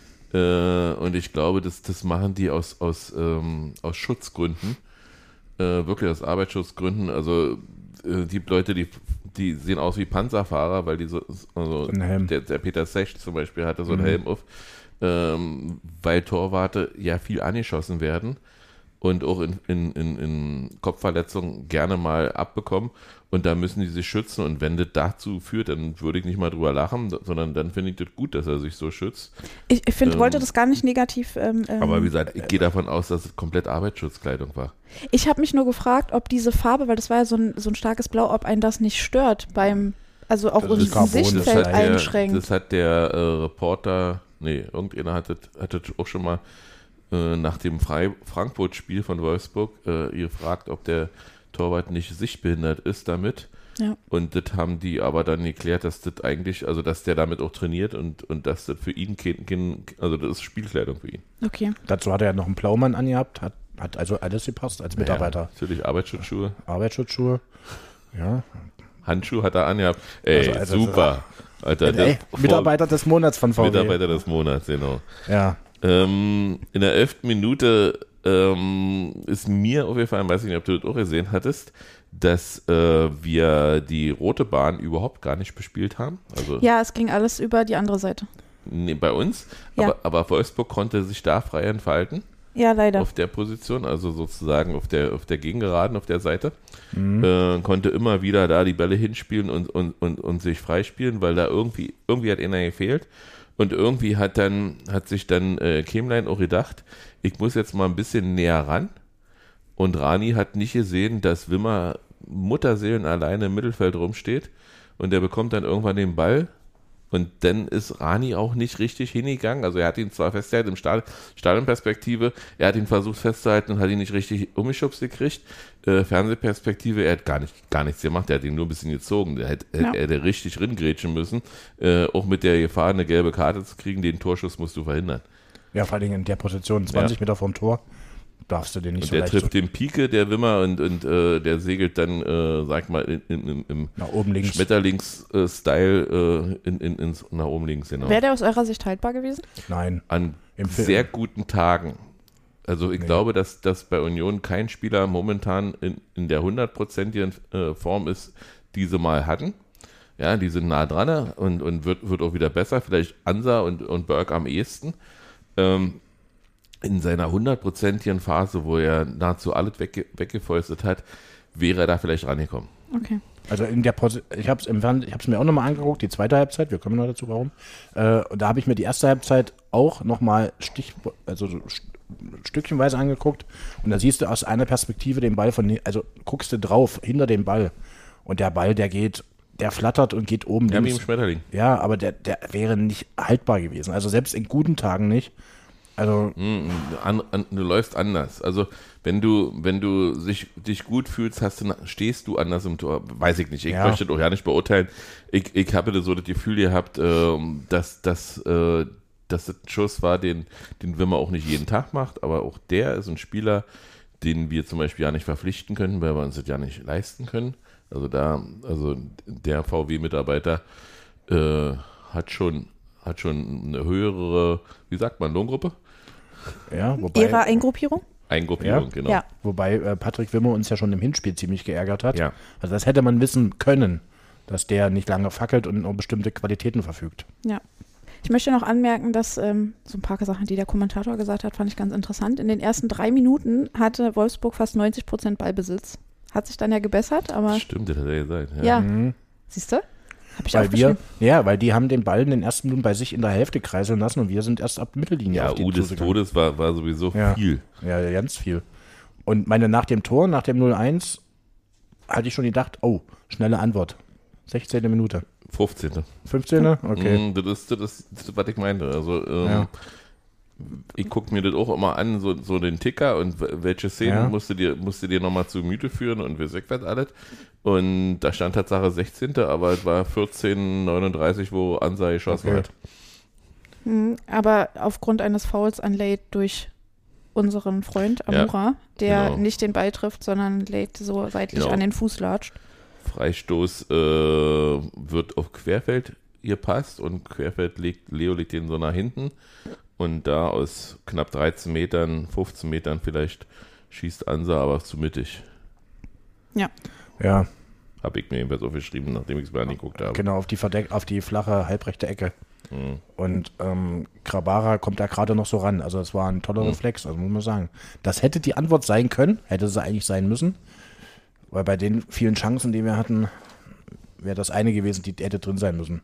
Und ich glaube, das machen die aus Schutzgründen. Wirklich aus Arbeitsschutzgründen. Also die Leute, die sehen aus wie Panzerfahrer, weil die der Peter Sech zum Beispiel hatte so einen Helm auf, weil Torwarte ja viel angeschossen werden und auch in Kopfverletzungen gerne mal abbekommen. Und da müssen die sich schützen. Und wenn das dazu führt, dann würde ich nicht mal drüber lachen, sondern dann finde ich das gut, dass er sich so schützt. Ich wollte das gar nicht negativ. Aber wie gesagt, ich gehe davon aus, dass es komplett Arbeitsschutzkleidung war. Ich habe mich nur gefragt, ob diese Farbe, weil das war ja so ein starkes Blau, ob einen das nicht stört also auch im Sichtfeld einschränkt. Das hat der Reporter, irgendeiner hat das auch schon mal nach dem Frankfurt-Spiel von Wolfsburg gefragt, ob der Torwart nicht sichtbehindert ist damit. Ja. Und das haben die aber dann geklärt, dass das eigentlich, also dass der damit auch trainiert und dass das für ihn also das ist Spielkleidung für ihn. Okay. Dazu hat er ja noch einen Blaumann angehabt, hat also alles gepasst als Mitarbeiter. Ja, natürlich Arbeitsschutzschuhe, ja. Handschuhe hat er angehabt. Ey, also super. Alter, Mitarbeiter des Monats von VW. Mitarbeiter des Monats, genau. Ja. In der 11. Minute ist mir aufgefallen, weiß ich nicht, ob du das auch gesehen hattest, dass wir die rote Bahn überhaupt gar nicht bespielt haben. Also, ja, es ging alles über die andere Seite. Nee, bei uns, ja. aber Wolfsburg konnte sich da frei entfalten. Ja, leider. Auf der Position, also sozusagen auf der Gegengeraden, auf der Seite. Konnte immer wieder da die Bälle hinspielen und sich freispielen, weil da irgendwie hat einer gefehlt. Und irgendwie hat sich dann Kemlein auch gedacht, ich muss jetzt mal ein bisschen näher ran. Und Rani hat nicht gesehen, dass Wimmer Mutterseelen alleine im Mittelfeld rumsteht. Und der bekommt dann irgendwann den Ball. Und dann ist Rani auch nicht richtig hingegangen. Also er hat ihn zwar festgehalten, im Stadionperspektive, er hat ihn versucht festzuhalten und hat ihn nicht richtig umgeschubst gekriegt. Fernsehperspektive, er hat gar nichts gemacht, er hat ihn nur ein bisschen gezogen. Er hätte richtig ringrätschen müssen, auch mit der Gefahr, eine gelbe Karte zu kriegen, den Torschuss musst du verhindern. Ja, vor allem in der Position, 20 Meter vom Tor. darfst du den nicht Und so der leicht trifft den Pike, der Wimmer, und der segelt dann, sag mal, im nach oben links. Schmetterlings-Style nach oben links, genau. Wäre der aus eurer Sicht haltbar gewesen? Nein. An Im Film. sehr guten Tagen. Also ich glaube, dass bei Union kein Spieler momentan in der 100%igen Form ist, die sie mal hatten. Ja, die sind nah dran und wird auch wieder besser. Vielleicht Ansa und Berg am ehesten. In seiner 100%igen Phase, wo er nahezu alles weggefäustet hat, wäre er da vielleicht rangekommen. Okay. Also in der ich habe es mir auch nochmal angeguckt, die zweite Halbzeit, wir kommen noch dazu, warum. Und da habe ich mir die erste Halbzeit auch nochmal stückchenweise angeguckt und da siehst du aus einer Perspektive den Ball guckst du drauf, hinter dem Ball und der Ball, der flattert und geht oben Ja, wie links. im Schmetterling. Ja, aber der wäre nicht haltbar gewesen, also selbst in guten Tagen nicht. Also Du läufst anders. Also wenn du dich gut fühlst, stehst du anders im Tor. Weiß ich nicht. Ich möchte das auch ja nicht beurteilen. Ich habe das so das Gefühl gehabt, dass das ein Schuss war, den Wimmer auch nicht jeden Tag macht, aber auch der ist ein Spieler, den wir zum Beispiel ja nicht verpflichten können, weil wir uns das ja nicht leisten können. Also der VW-Mitarbeiter hat schon eine höhere, wie sagt man, Lohngruppe? ja, Ihrer Eingruppierung? Eingruppierung, Ja? genau. Ja. wobei Patrick Wimmer uns ja schon im Hinspiel ziemlich geärgert hat. Ja. Also das hätte man wissen können, dass der nicht lange fackelt und um bestimmte Qualitäten verfügt. Ja. Ich möchte noch anmerken, dass so ein paar Sachen, die der Kommentator gesagt hat, fand ich ganz interessant. In den ersten 3 Minuten hatte Wolfsburg fast 90% Ballbesitz. Hat sich dann ja gebessert, aber Stimmt, das hat er gesagt. ja. Mhm. Siehst du? Habe ich Weil aufgeschrieben. weil die haben den Ball in den ersten Minuten bei sich in der Hälfte kreiseln lassen und wir sind erst ab Mittellinie Ja, auf die des zugegangen. Todes war sowieso Ja. viel. Ja, ganz viel. Und nach dem 0-1, hatte ich schon gedacht, oh, schnelle Antwort. 16. Minute. 15. 15. Okay. Das ist, was ich meinte. Also, Ja. ich gucke mir das auch immer an, so den Ticker und welche Szenen Ja. musst du dir nochmal zu Müde führen und wie sagt das alles. Und da stand Tatsache 16., aber es war 14:39, wo Ansa geschossen Okay. hat. Aber aufgrund eines Fouls an Late durch unseren Freund Amura, der genau. nicht den Ball trifft, sondern Late so seitlich Genau. an den Fuß latscht. Freistoß wird auf Querfeld gepasst und Querfeld Leo legt den so nach hinten und da aus knapp 13 Metern, 15 Metern vielleicht schießt Ansa, aber zu mittig. Ja, Habe ich mir jedenfalls aufgeschrieben, nachdem ich es mir angeguckt habe. genau, auf die flache, halbrechte Ecke. Mhm. Und Grabara kommt da gerade noch so ran. Also das war ein toller Reflex, also muss man sagen. Das hätte die Antwort sein können, hätte sie eigentlich sein müssen. Weil bei den vielen Chancen, die wir hatten, wäre das eine gewesen, die hätte drin sein müssen.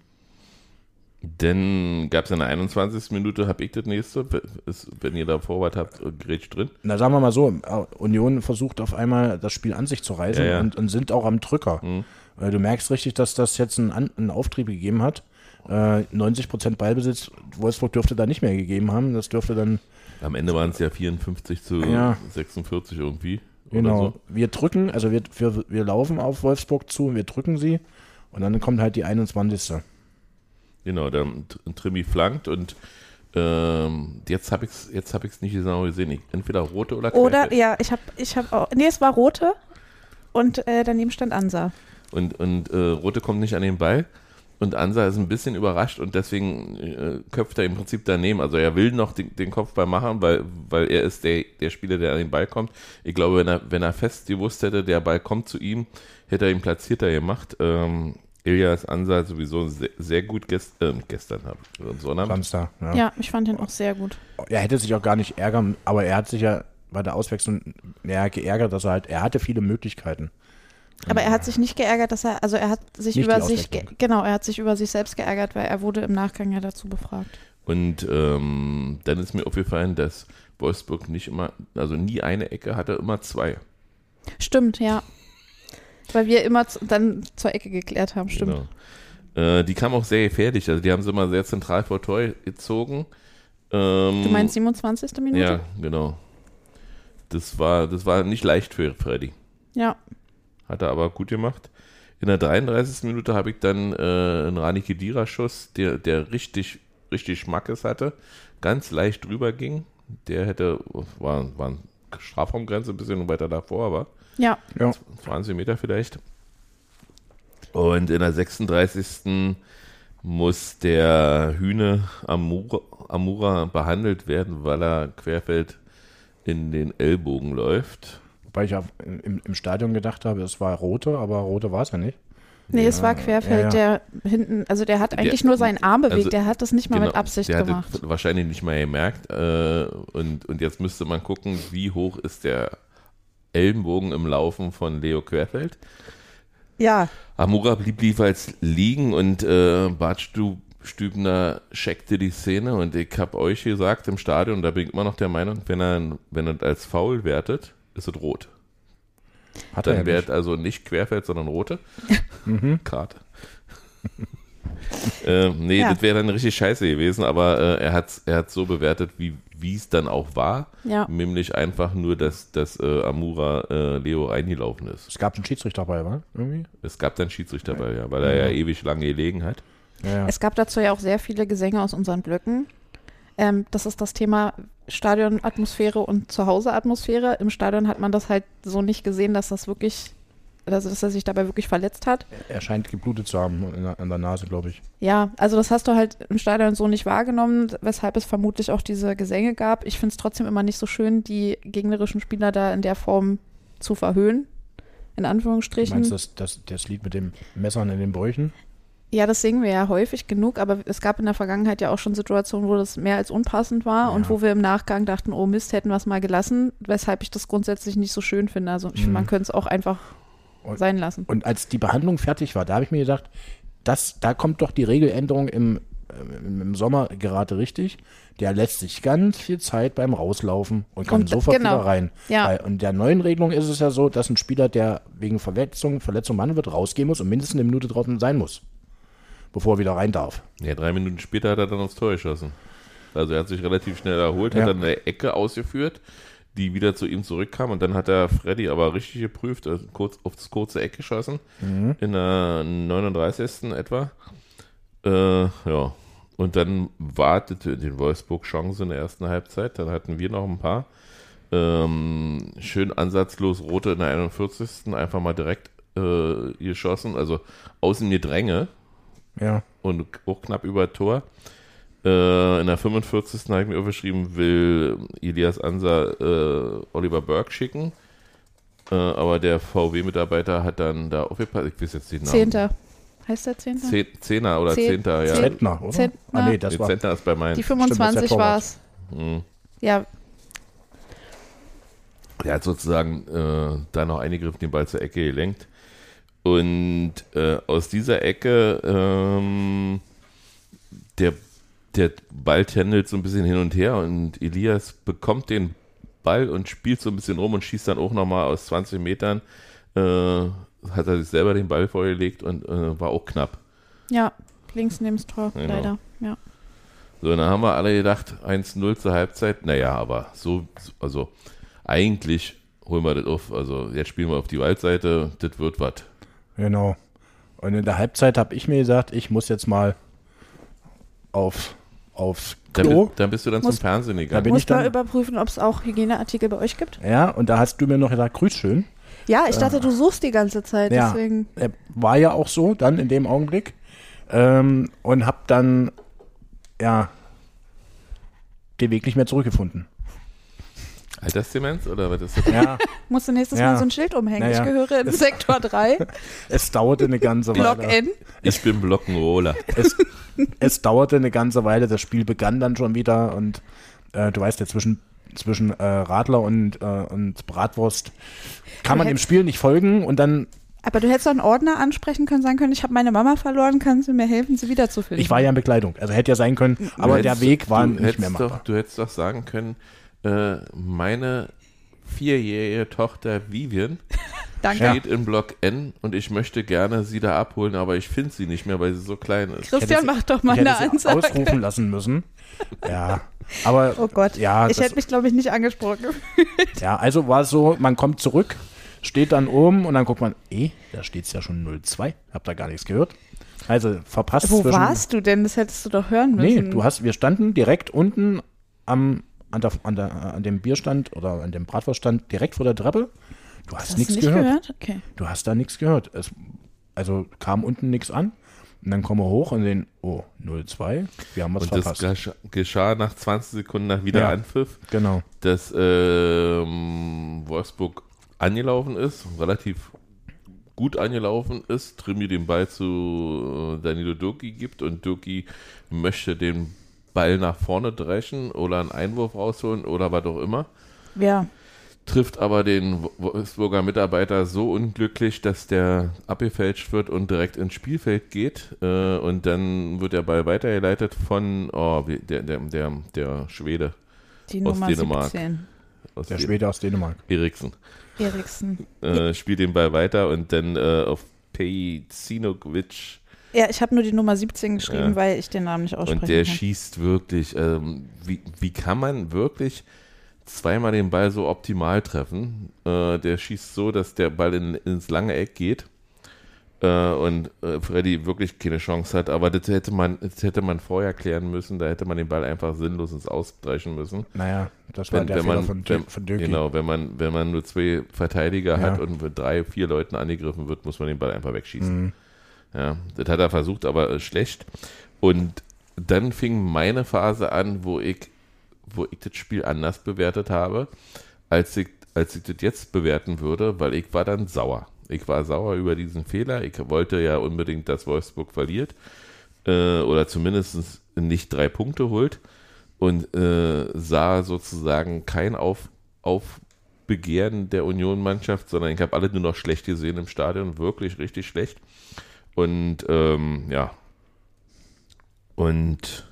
Dann gab es in der 21. Minute, habe ich das nächste, wenn ihr da Vorwart habt, grätscht drin. Na, sagen wir mal so, Union versucht auf einmal das Spiel an sich zu reißen Ja. Und sind auch am Drücker. Du merkst richtig, dass das jetzt einen Auftrieb gegeben hat. 90% Ballbesitz, Wolfsburg dürfte da nicht mehr gegeben haben. Das dürfte dann, Am Ende waren es ja 54:46 Ja. irgendwie. genau, Oder so. wir drücken, also wir laufen auf Wolfsburg zu, wir drücken sie und dann kommt halt die 21. Genau, der Trimi flankt und jetzt habe ich's nicht genau gesehen. Entweder rote oder Oder, Querfeld. ja, ich habe auch, nee, es war rote und daneben stand Ansa. Und rote kommt nicht an den Ball und Ansa ist ein bisschen überrascht und deswegen köpft er im Prinzip daneben. Also er will noch den Kopfball machen, weil er ist der Spieler, der an den Ball kommt. Ich glaube, wenn er fest gewusst hätte, der Ball kommt zu ihm, hätte er ihn platzierter gemacht. Ilias Ansa sowieso sehr gut gestern, am Sonnabend. Samstag. Ja. Ja, ich fand den auch sehr gut. Er hätte sich auch gar nicht ärgern, aber er hat sich ja bei der Auswechslung geärgert, dass er hatte viele Möglichkeiten. Aber er hat sich nicht geärgert, er hat sich Nicht über die sich, Auswechslung. er hat sich über sich selbst geärgert, weil er wurde im Nachgang ja dazu befragt. Und dann ist mir aufgefallen, dass Wolfsburg nie eine Ecke hatte, immer zwei. Stimmt, ja. Weil wir immer dann zur Ecke geklärt haben, stimmt. Genau. Die kam auch sehr gefährlich, also die haben sie immer sehr zentral vor Tor gezogen. Du meinst 27. Minute? Ja, genau. Das war nicht leicht für Freddy. Ja. Hat er aber gut gemacht. In der 33. Minute habe ich dann einen Rani Khedira-Schuss, der richtig Schmackes hatte, ganz leicht drüber ging. Der war ein Strafraumgrenze, ein bisschen weiter davor, aber Ja, 20 Meter vielleicht. Und in der 36. muss der Hühne Amura behandelt werden, weil er querfeld in den Ellbogen läuft. Wobei ich ja im Stadion gedacht habe, es war Rote, aber Rote war es ja nicht. nee, es war Querfeld, der hinten, also der hat eigentlich nur seinen Arm bewegt, also, der hat das nicht mal mit Absicht der gemacht. hat es wahrscheinlich nicht mal gemerkt. Und jetzt müsste man gucken, wie hoch ist der Ellenbogen im Laufen von Leo Querfeld. Ja, Amura blieb jeweils liegen und Bart Stübner checkte die Szene und ich habe euch gesagt im Stadion, da bin ich immer noch der Meinung, wenn er als Foul wertet, ist es rot. Hat er Dann ja wäre nicht. also nicht Querfeld, sondern rote Karte. Nee, Ja. das wäre dann richtig scheiße gewesen, aber er hat so bewertet, wie es dann auch war, Ja. nämlich einfach nur, dass Amura Leo reingelaufen ist. Es gab einen Schiedsrichter dabei, war irgendwie? Es gab dann Schiedsrichter dabei, ja, weil er ja ewig lange gelegen hat. Ja. Es gab dazu ja auch sehr viele Gesänge aus unseren Blöcken. Das ist das Thema Stadionatmosphäre und Zuhauseatmosphäre. Im Stadion hat man das halt so nicht gesehen, dass das wirklich, also dass er sich dabei wirklich verletzt hat. Er scheint geblutet zu haben an der Nase, glaube ich. Ja, also das hast du halt im Stadion so nicht wahrgenommen, weshalb es vermutlich auch diese Gesänge gab. Ich finde es trotzdem immer nicht so schön, die gegnerischen Spieler da in der Form zu verhöhnen, in Du Anführungsstrichen. meinst das Lied mit dem Messern in den Bräuchen? Ja, das singen wir ja häufig genug, aber es gab in der Vergangenheit ja auch schon Situationen, wo das mehr als unpassend war und wo wir im Nachgang dachten, oh Mist, hätten wir es mal gelassen, weshalb ich das grundsätzlich nicht so schön finde. Also ich finde, man könnte es auch einfach sein lassen. Und als die Behandlung fertig war, da habe ich mir gedacht, da kommt doch die Regeländerung im Sommer gerade richtig. Der lässt sich ganz viel Zeit beim Rauslaufen und kann Und sofort genau. wieder rein. Ja. Weil in der neuen Regelung ist es ja so, dass ein Spieler, der wegen Verletzung behandelt wird, rausgehen muss und mindestens eine Minute draußen sein muss, bevor er wieder rein darf. Ja, 3 Minuten später hat er dann aufs Tor geschossen. Also er hat sich relativ schnell erholt, Ja. hat dann eine Ecke ausgeführt, die wieder zu ihm zurückkam und dann hat der Freddy aber richtig geprüft, kurz auf das kurze Eck geschossen, in der 39. etwa. Ja, und dann wartete den Wolfsburg Chance in der ersten Halbzeit, dann hatten wir noch ein paar. Schön ansatzlos Rote in der 41. einfach mal direkt geschossen, also außen Gedränge. Ja. Und auch knapp über Tor. In der 45. habe ich mir aufgeschrieben, will Elias Ansa Oliver Burke schicken. Aber der VW-Mitarbeiter hat dann da aufgepasst. Ich weiß jetzt den Namen. Zehnter. Heißt der Zehnter? Zehner oder Zehnter, ja. Zentner, oder? Zentner. Ah, nee, das Nee, war. Zentner ist bei meinen. Die Stimmt, das ist 25 der war Torwart. es. Mhm. Ja, Der hat sozusagen da noch eingegriffen, den Ball zur Ecke gelenkt. Und aus dieser Ecke, der Ball tändelt so ein bisschen hin und her und Elias bekommt den Ball und spielt so ein bisschen rum und schießt dann auch nochmal aus 20 Metern. Hat er sich selber den Ball vorgelegt und war auch knapp. ja, links neben das Tor, Genau. leider. Ja. So, dann haben wir alle gedacht, 1-0 zur Halbzeit. Naja, aber also eigentlich holen wir das auf. Also jetzt spielen wir auf die Waldseite, das wird was. Genau. Und in der Halbzeit habe ich mir gesagt, ich muss jetzt mal aufs Klo. Dann bist du dann Muss- zum Fernsehen Da gegangen. bin ich Muss mal dann. überprüfen, ob es auch Hygieneartikel bei euch gibt. Ja, und da hast du mir noch gesagt, grüß schön. Ja, ich dachte, du suchst die ganze Zeit, Ja. deswegen. War ja auch so, dann in dem Augenblick. Und hab dann, ja, den Weg nicht mehr zurückgefunden. Altersdemenz oder was ist das? Ja, Musst du nächstes Ja. Mal so ein Schild umhängen. Naja. Ich gehöre in Sektor 3, es dauerte eine ganze Block Weile. N. Ich bin Blockenroller. Es dauerte eine ganze Weile, das Spiel begann dann schon wieder und du weißt ja, zwischen Radler und Bratwurst kann man dem Spiel nicht folgen und dann, Aber du hättest doch einen Ordner ansprechen können, sagen können, ich habe meine Mama verloren, kannst du mir helfen, sie wiederzufinden? ich war ja in Bekleidung, also hätte ja sein können, aber der Weg war nicht mehr machbar. Du hättest doch sagen können, meine 4-jährige Tochter Vivian Danke. steht in Block N und ich möchte gerne sie da abholen, aber ich finde sie nicht mehr, weil sie so klein ist. Christian, mach doch mal Ich eine hätte sie Ansage. ausrufen lassen müssen. Ja, aber Oh Gott, ja, ich das- hätte mich, glaube ich, nicht angesprochen. ja, also war es so, man kommt zurück, steht dann oben und dann guckt man, da steht es ja schon 0-2, hab da gar nichts gehört. Also verpasst Wo zwischen. warst du denn? Das hättest du doch hören müssen. Nee, wir standen direkt unten am an dem Bierstand oder an dem Bratwurststand direkt vor der Treppe. Du hast nichts gehört. Okay. Du hast da nichts gehört. Also kam unten nichts an. Und dann kommen wir hoch und sehen, 0-2, wir haben was verpasst. Und das geschah nach 20 Sekunden nach Wiederanpfiff, genau. Dass Wolfsburg angelaufen ist, relativ gut angelaufen ist, Trimi den Ball zu Danilo Dürki gibt und Dürki möchte den Ball nach vorne dreschen oder einen Einwurf rausholen oder was auch immer. Ja. Trifft aber den Wolfsburger Mitarbeiter so unglücklich, dass der abgefälscht wird und direkt ins Spielfeld geht. Und dann wird der Ball weitergeleitet von der Schwede Die aus Nummer Dänemark. 17. Der Schwede aus Dänemark. Eriksen. Spielt den Ball weiter und dann auf Pejcinovic. Ja, ich habe nur die Nummer 17 geschrieben, weil ich den Namen nicht aussprechen Und der kann. schießt wirklich, wie kann man wirklich zweimal den Ball so optimal treffen? Der schießt so, dass der Ball ins lange Eck geht und Freddy wirklich keine Chance hat, aber das hätte man vorher klären müssen, da hätte man den Ball einfach sinnlos ins Ausdreschen müssen. Naja, das war der Fehler von Dürki. Genau, wenn man nur 2 Verteidiger hat und mit 3, 4 Leuten angegriffen wird, muss man den Ball einfach wegschießen. Mhm. Ja, das hat er versucht, aber schlecht. Und dann fing meine Phase an, wo ich das Spiel anders bewertet habe, als ich das jetzt bewerten würde, weil ich war dann sauer. Ich war sauer über diesen Fehler. Ich wollte ja unbedingt, dass Wolfsburg verliert oder zumindest nicht 3 Punkte holt und sah sozusagen kein Aufbegehren der Union-Mannschaft, sondern ich habe alle nur noch schlecht gesehen im Stadion, wirklich richtig schlecht. Und und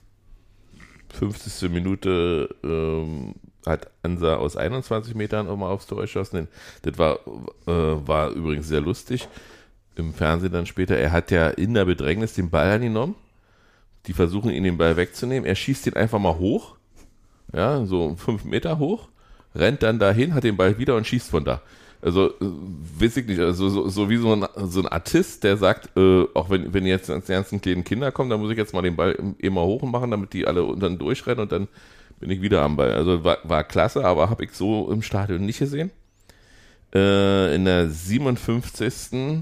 50. Minute hat Ansa aus 21 Metern auch mal aufs Tor geschossen. Das war übrigens sehr lustig. Im Fernsehen dann später, er hat ja in der Bedrängnis den Ball angenommen. Die versuchen ihn den Ball wegzunehmen. Er schießt den einfach mal hoch. Ja, so 5 Meter hoch. Rennt dann dahin, hat den Ball wieder und schießt von da. Also, weiß ich nicht, also so wie so ein Artist, der sagt, auch wenn jetzt die ganzen kleinen Kinder kommen, dann muss ich jetzt mal den Ball immer hoch machen, damit die alle dann durchrennen und dann bin ich wieder am Ball. Also war klasse, aber habe ich so im Stadion nicht gesehen. In der 57.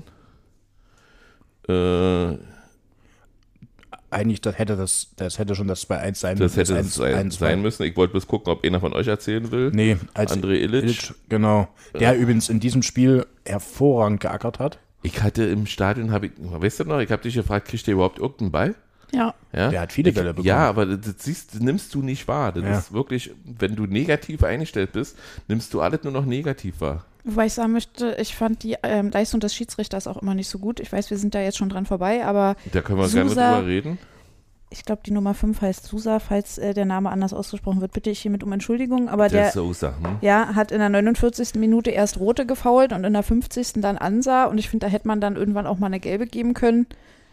Eigentlich, das hätte schon das 2-1 sein müssen. Das hätte es sein müssen. Ich wollte bloß gucken, ob einer von euch erzählen will. Nee, als André Illich. Genau. Der übrigens in diesem Spiel hervorragend geackert hat. Ich hatte im Stadion, weißt du noch, ich habe dich gefragt, kriegt der überhaupt irgendeinen Ball? Ja. Der hat viele Bälle bekommen. Ja, aber das nimmst du nicht wahr. Das ist wirklich, wenn du negativ eingestellt bist, nimmst du alles nur noch negativ wahr. Wobei ich sagen möchte, ich fand die Leistung des Schiedsrichters auch immer nicht so gut. Ich weiß, wir sind da jetzt schon dran vorbei, aber da können wir gerne drüber reden. Ich glaube, die Nummer 5 heißt Sousa, falls der Name anders ausgesprochen wird, bitte ich hiermit um Entschuldigung. Aber der Sousa, hat in der 49. Minute erst Rote gefoult und in der 50. dann Ansa. Und ich finde, da hätte man dann irgendwann auch mal eine Gelbe geben können.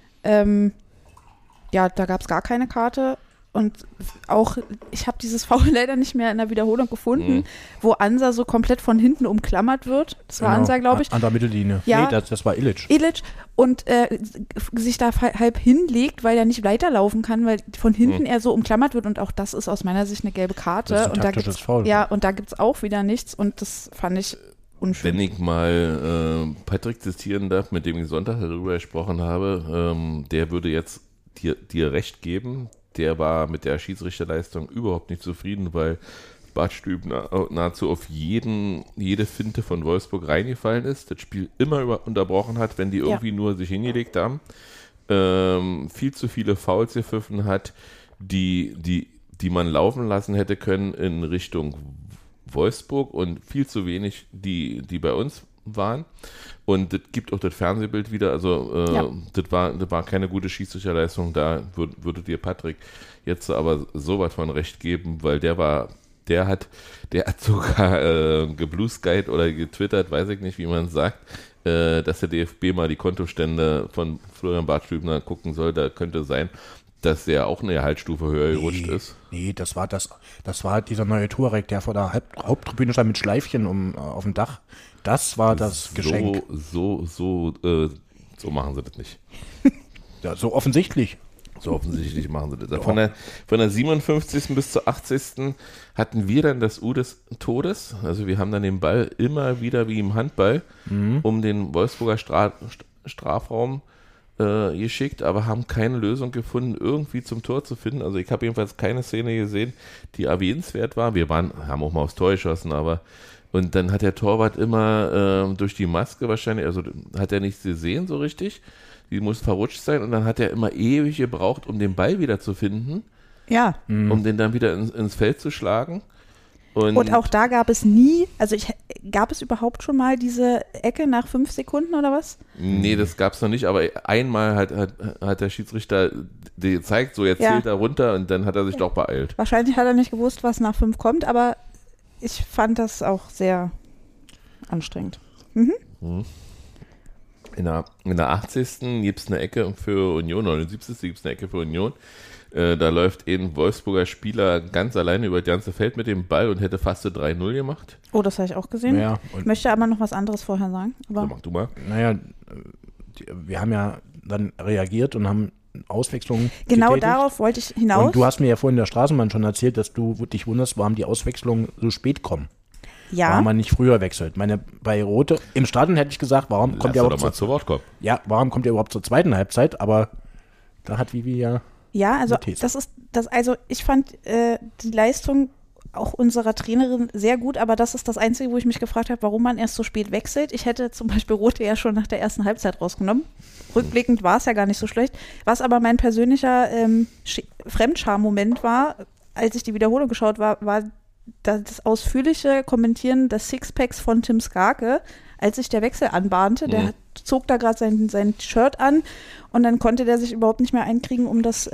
Da gab es gar keine Karte. Und auch, ich habe dieses Foul leider nicht mehr in der Wiederholung gefunden, wo Ansa so komplett von hinten umklammert wird. Das war Ansa, glaube ich. An der Mittellinie. Ja, nee, das war Illich. Und sich da halb hinlegt, weil er nicht weiterlaufen kann, weil von hinten er so umklammert wird. Und auch das ist aus meiner Sicht eine gelbe Karte. Das ist ein taktisches Foul. Ja, und da gibt es auch wieder nichts. Und das fand ich unschön. Wenn ich mal Patrick zitieren darf, mit dem ich Sonntag darüber gesprochen habe, der würde jetzt dir recht geben. Der war mit der Schiedsrichterleistung überhaupt nicht zufrieden, weil Bart Stübner nahezu auf jede Finte von Wolfsburg reingefallen ist, das Spiel immer unterbrochen hat, wenn die irgendwie nur sich hingelegt haben, viel zu viele Fouls gepfiffen hat, die man laufen lassen hätte können in Richtung Wolfsburg und viel zu wenig, die bei uns waren. Und das gibt auch das Fernsehbild wieder, also das war keine gute Schiedsrichterleistung, da würde dir Patrick jetzt aber sowas von recht geben, weil der hat sogar geblueskyt oder getwittert, weiß ich nicht, wie man es sagt, dass der DFB mal die Kontostände von Florian Bartstübner gucken soll, da könnte sein, dass der auch eine Gehaltsstufe höher gerutscht ist. Nee, das war dieser neue Touareg, der vor der Haupttribüne stand mit Schleifchen auf dem Dach. Das war das Geschenk. So machen sie das nicht. Ja, so offensichtlich. So offensichtlich machen sie das. Von der 57. bis zur 80. hatten wir dann das U des Todes. Also wir haben dann den Ball immer wieder wie im Handball um den Wolfsburger Strafraum geschickt, aber haben keine Lösung gefunden, irgendwie zum Tor zu finden. Also ich habe jedenfalls keine Szene gesehen, die erwähnenswert war. Haben auch mal aufs Tor geschossen, und dann hat der Torwart immer durch die Maske wahrscheinlich, also hat er nichts gesehen so richtig. Die muss verrutscht sein und dann hat er immer ewig gebraucht, um den Ball wieder zu finden. Ja. Um den dann wieder ins Feld zu schlagen. Und auch da gab es nie, also gab es überhaupt schon mal diese Ecke nach 5 Sekunden oder was? Nee, das gab es noch nicht, aber einmal hat der Schiedsrichter gezeigt, so jetzt zählt er runter und dann hat er sich doch beeilt. Wahrscheinlich hat er nicht gewusst, was nach 5 kommt, aber ich fand das auch sehr anstrengend. In der 80. gibt es eine Ecke für Union, oder in der 70. gibt es eine Ecke für Union. Da läuft ein Wolfsburger Spieler ganz alleine über das ganze Feld mit dem Ball und hätte fast 3-0 gemacht. Oh, das habe ich auch gesehen. Ja, ich möchte aber noch was anderes vorher sagen. Aber So, mach du mal. Naja, wir haben ja dann reagiert und haben Auswechslungen genau getätigt. darauf wollte ich hinaus. Und du hast mir ja vorhin in der Straßenbahn schon erzählt, dass du dich wunderst, warum die Auswechslungen so spät kommen. Ja. Warum man nicht früher wechselt. Bei Rote, im Stadion hätte ich gesagt, warum kommt ihr doch überhaupt mal zu Wort kommen. Ja, warum kommt ihr überhaupt zur zweiten Halbzeit? Aber da hat Vivi ja. Ja, also eine These. also ich fand die Leistung auch unserer Trainerin sehr gut, aber das ist das Einzige, wo ich mich gefragt habe, warum man erst so spät wechselt. Ich hätte zum Beispiel Rote ja schon nach der ersten Halbzeit rausgenommen. Rückblickend war es ja gar nicht so schlecht. Was aber mein persönlicher Fremdscham-Moment war, als ich die Wiederholung geschaut war das ausführliche Kommentieren des Sixpacks von Tim Skarke, als sich der Wechsel anbahnte. Der zog da gerade sein Shirt an und dann konnte der sich überhaupt nicht mehr einkriegen, um das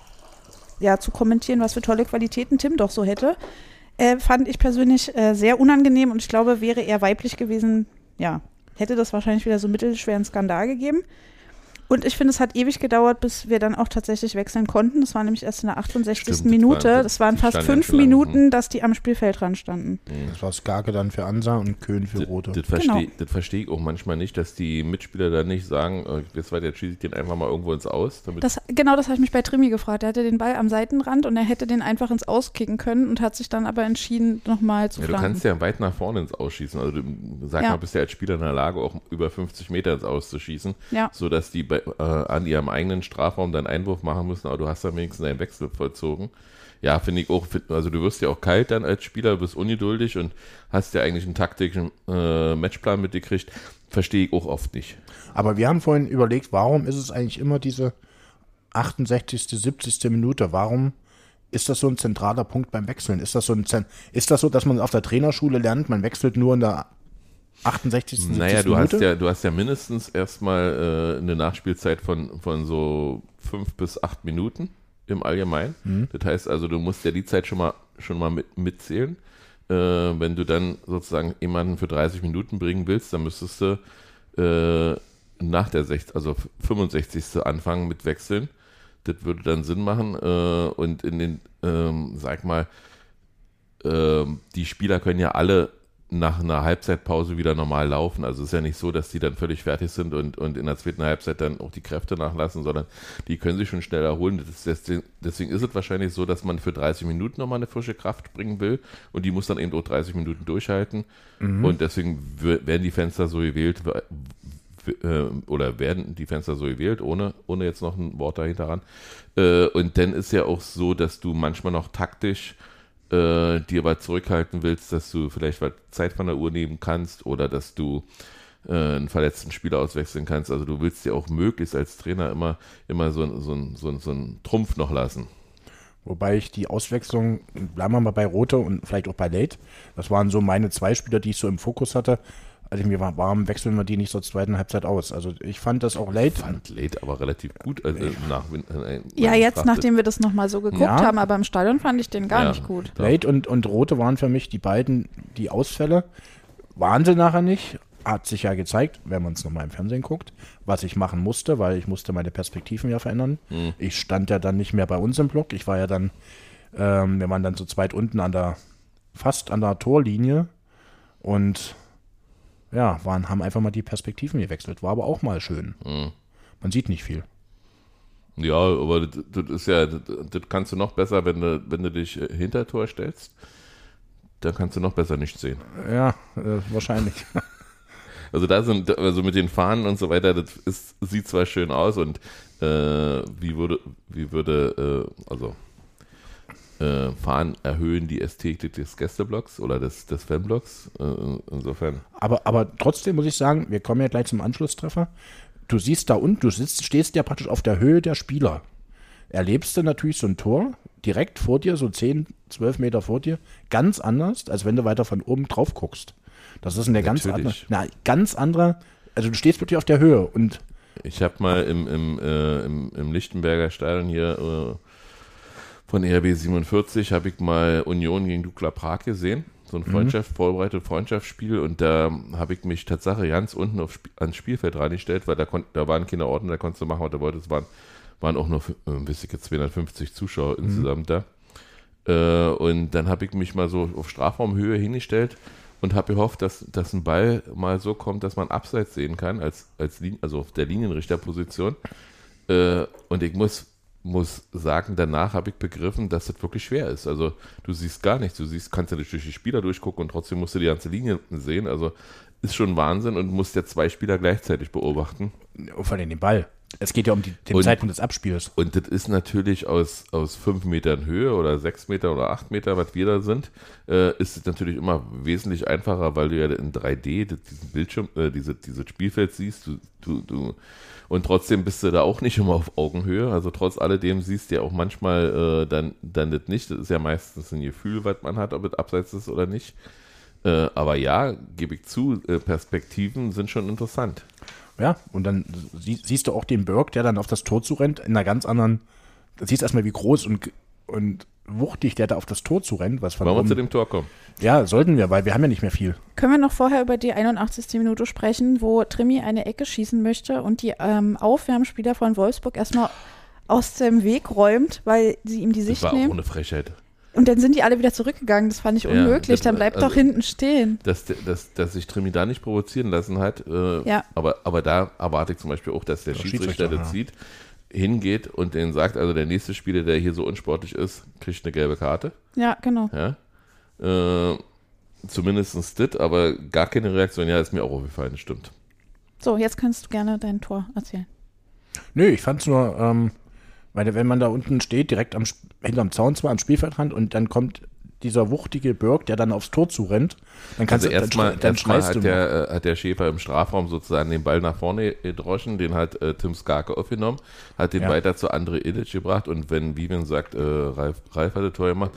zu kommentieren, was für tolle Qualitäten Tim doch so hätte. Fand ich persönlich sehr unangenehm und ich glaube, wäre er weiblich gewesen, hätte das wahrscheinlich wieder so mittelschweren Skandal gegeben. Und ich finde, es hat ewig gedauert, bis wir dann auch tatsächlich wechseln konnten. Das war nämlich erst in der 68. Minute. Das waren fast 5 Minuten, dass die am Spielfeldrand standen. Das war Skarke dann für Ansa und Köhn für Rote. Das verstehe ich auch manchmal nicht, dass die Mitspieler dann nicht sagen, jetzt schieße ich den einfach mal irgendwo ins Aus. Das habe ich mich bei Trimi gefragt. Er hatte den Ball am Seitenrand und er hätte den einfach ins Aus kicken können und hat sich dann aber entschieden, nochmal zu flanken. Du kannst ja weit nach vorne ins Ausschießen. Also mal, bist ja als Spieler in der Lage, auch über 50 Meter ins Auszuschießen, sodass die an ihrem eigenen Strafraum deinen Einwurf machen müssen, aber du hast dann wenigstens einen Wechsel vollzogen. Ja, finde ich auch, also du wirst ja auch kalt dann als Spieler, du bist ungeduldig und hast ja eigentlich einen taktischen Matchplan mitgekriegt. Verstehe ich auch oft nicht. Aber wir haben vorhin überlegt, warum ist es eigentlich immer diese 68., 70. Minute? Warum ist das so ein zentraler Punkt beim Wechseln? Ist das so, dass man auf der Trainerschule lernt, man wechselt nur in der 68. 70. Naja, Minute? du hast ja mindestens erstmal eine Nachspielzeit von so 5 bis 8 Minuten im Allgemeinen. Das heißt also, du musst ja die Zeit schon mal mitzählen. Wenn du dann sozusagen jemanden für 30 Minuten bringen willst, dann müsstest du nach der 65. anfangen mit Wechseln. Das würde dann Sinn machen. Und in den, die Spieler können ja alle nach einer Halbzeitpause wieder normal laufen. Also es ist ja nicht so, dass die dann völlig fertig sind und in der zweiten Halbzeit dann auch die Kräfte nachlassen, sondern die können sich schon schnell erholen. Deswegen ist es wahrscheinlich so, dass man für 30 Minuten nochmal eine frische Kraft bringen will und die muss dann eben auch 30 Minuten durchhalten. Und deswegen werden die Fenster so gewählt, ohne jetzt noch ein Wort dahinter ran. Und dann ist ja auch so, dass du manchmal noch taktisch dir aber zurückhalten willst, dass du vielleicht Zeit von der Uhr nehmen kannst oder dass du einen verletzten Spieler auswechseln kannst. Also du willst ja auch möglichst als Trainer immer so einen Trumpf noch lassen. Wobei ich die Auswechslung, bleiben wir mal bei Rote und vielleicht auch bei Late, das waren so meine 2 Spieler, die ich so im Fokus hatte. Also mir war, warum wechseln wir die nicht zur zweiten Halbzeit aus? Also ich fand das auch Late. Ich fand Late aber relativ gut. Nachdem wir das nochmal so geguckt haben, aber im Stadion fand ich den gar nicht gut. Late und Rote waren für mich die beiden, die Ausfälle. Waren sie nachher nicht. Hat sich ja gezeigt, wenn man es nochmal im Fernsehen guckt, was ich machen musste, weil ich musste meine Perspektiven ja verändern. Ich stand ja dann nicht mehr bei uns im Block. Ich war ja dann, wir waren dann zu zweit unten fast an der Torlinie und haben einfach mal die Perspektiven gewechselt. War aber auch mal schön. Man sieht nicht viel. Ja, aber das ist ja, das kannst du noch besser, wenn du dich hinter Tor stellst. Da kannst du noch besser nichts sehen. Ja, wahrscheinlich. Also also mit den Fahnen und so weiter, sieht zwar schön aus und Fahnen erhöhen die Ästhetik des Gästeblocks oder des Fanblocks. Insofern. Aber trotzdem muss ich sagen, wir kommen ja gleich zum Anschlusstreffer. Du siehst da unten, stehst ja praktisch auf der Höhe der Spieler. Erlebst du natürlich so ein Tor direkt vor dir, so 10, 12 Meter vor dir, ganz anders, als wenn du weiter von oben drauf guckst. Das ist eine ganz andere, also du stehst wirklich auf der Höhe. Und ich habe mal im Lichtenberger Stadion hier von RB 47 habe ich mal Union gegen Dukla Prag gesehen. So ein vorbereitetes Freundschaftsspiel, und da habe ich mich tatsächlich ganz unten ans Spielfeld reingestellt, weil da waren keine Ordner, da konntest du machen, was du wolltest. Es waren auch nur ein bisschen 250 Zuschauer insgesamt da. Und dann habe ich mich mal so auf Strafraumhöhe hingestellt und habe gehofft, dass ein Ball mal so kommt, dass man abseits sehen kann, also auf der Linienrichterposition. Und ich muss sagen, danach habe ich begriffen, dass das wirklich schwer ist. Also du siehst gar nichts. Kannst ja durch die Spieler durchgucken und trotzdem musst du die ganze Linie sehen. Also ist schon Wahnsinn, und musst ja 2 Spieler gleichzeitig beobachten. Vor allem den Ball. Es geht ja um den Zeitpunkt des Abspiels. Und das ist natürlich aus 5 Metern Höhe oder 6 Meter oder 8 Meter, was wir da sind, ist es natürlich immer wesentlich einfacher, weil du ja in 3D diesen Bildschirm, dieses Spielfeld siehst. Und trotzdem bist du da auch nicht immer auf Augenhöhe. Also trotz alledem siehst du ja auch manchmal dann das nicht. Das ist ja meistens ein Gefühl, was man hat, ob es abseits ist oder nicht. Aber ja, gebe ich zu, Perspektiven sind schon interessant. Ja, und dann siehst du auch den Berg, der dann auf das Tor zurennt, in einer ganz anderen, da siehst du erstmal, wie groß und wuchtig der da auf das Tor zurennt. Wollen wir zu dem Tor kommen? Ja, sollten wir, weil wir haben ja nicht mehr viel. Können wir noch vorher über die 81. Minute sprechen, wo Trimi eine Ecke schießen möchte und die Aufwärmspieler von Wolfsburg erstmal aus dem Weg räumt, weil sie ihm die Sicht nehmen. Das war auch eine Frechheit. Und dann sind die alle wieder zurückgegangen. Das fand ich unmöglich. Dann bleibt doch hinten stehen. Dass sich Trimi da nicht provozieren lassen hat. Aber da erwarte ich zum Beispiel auch, dass der Schiedsrichter das sieht, hingeht und denen sagt, also der nächste Spieler, der hier so unsportlich ist, kriegt eine gelbe Karte. Ja, genau. Ja? Zumindest das, aber gar keine Reaktion. Ja, ist mir auch aufgefallen, das stimmt. So, jetzt kannst du gerne dein Tor erzählen. Nö, ich fand's nur, weil wenn man da unten steht, direkt hinterm Zaun zwar am Spielfeldrand, und dann kommt dieser wuchtige Berg, der dann aufs Tor zurennt, dann kannst dann schreist du. Hat der Schäfer im Strafraum sozusagen den Ball nach vorne gedroschen, den hat Tim Skarke aufgenommen, hat den weiter zu Andre Ilic gebracht, und wenn Vivian sagt, Ralf hat das Tor gemacht,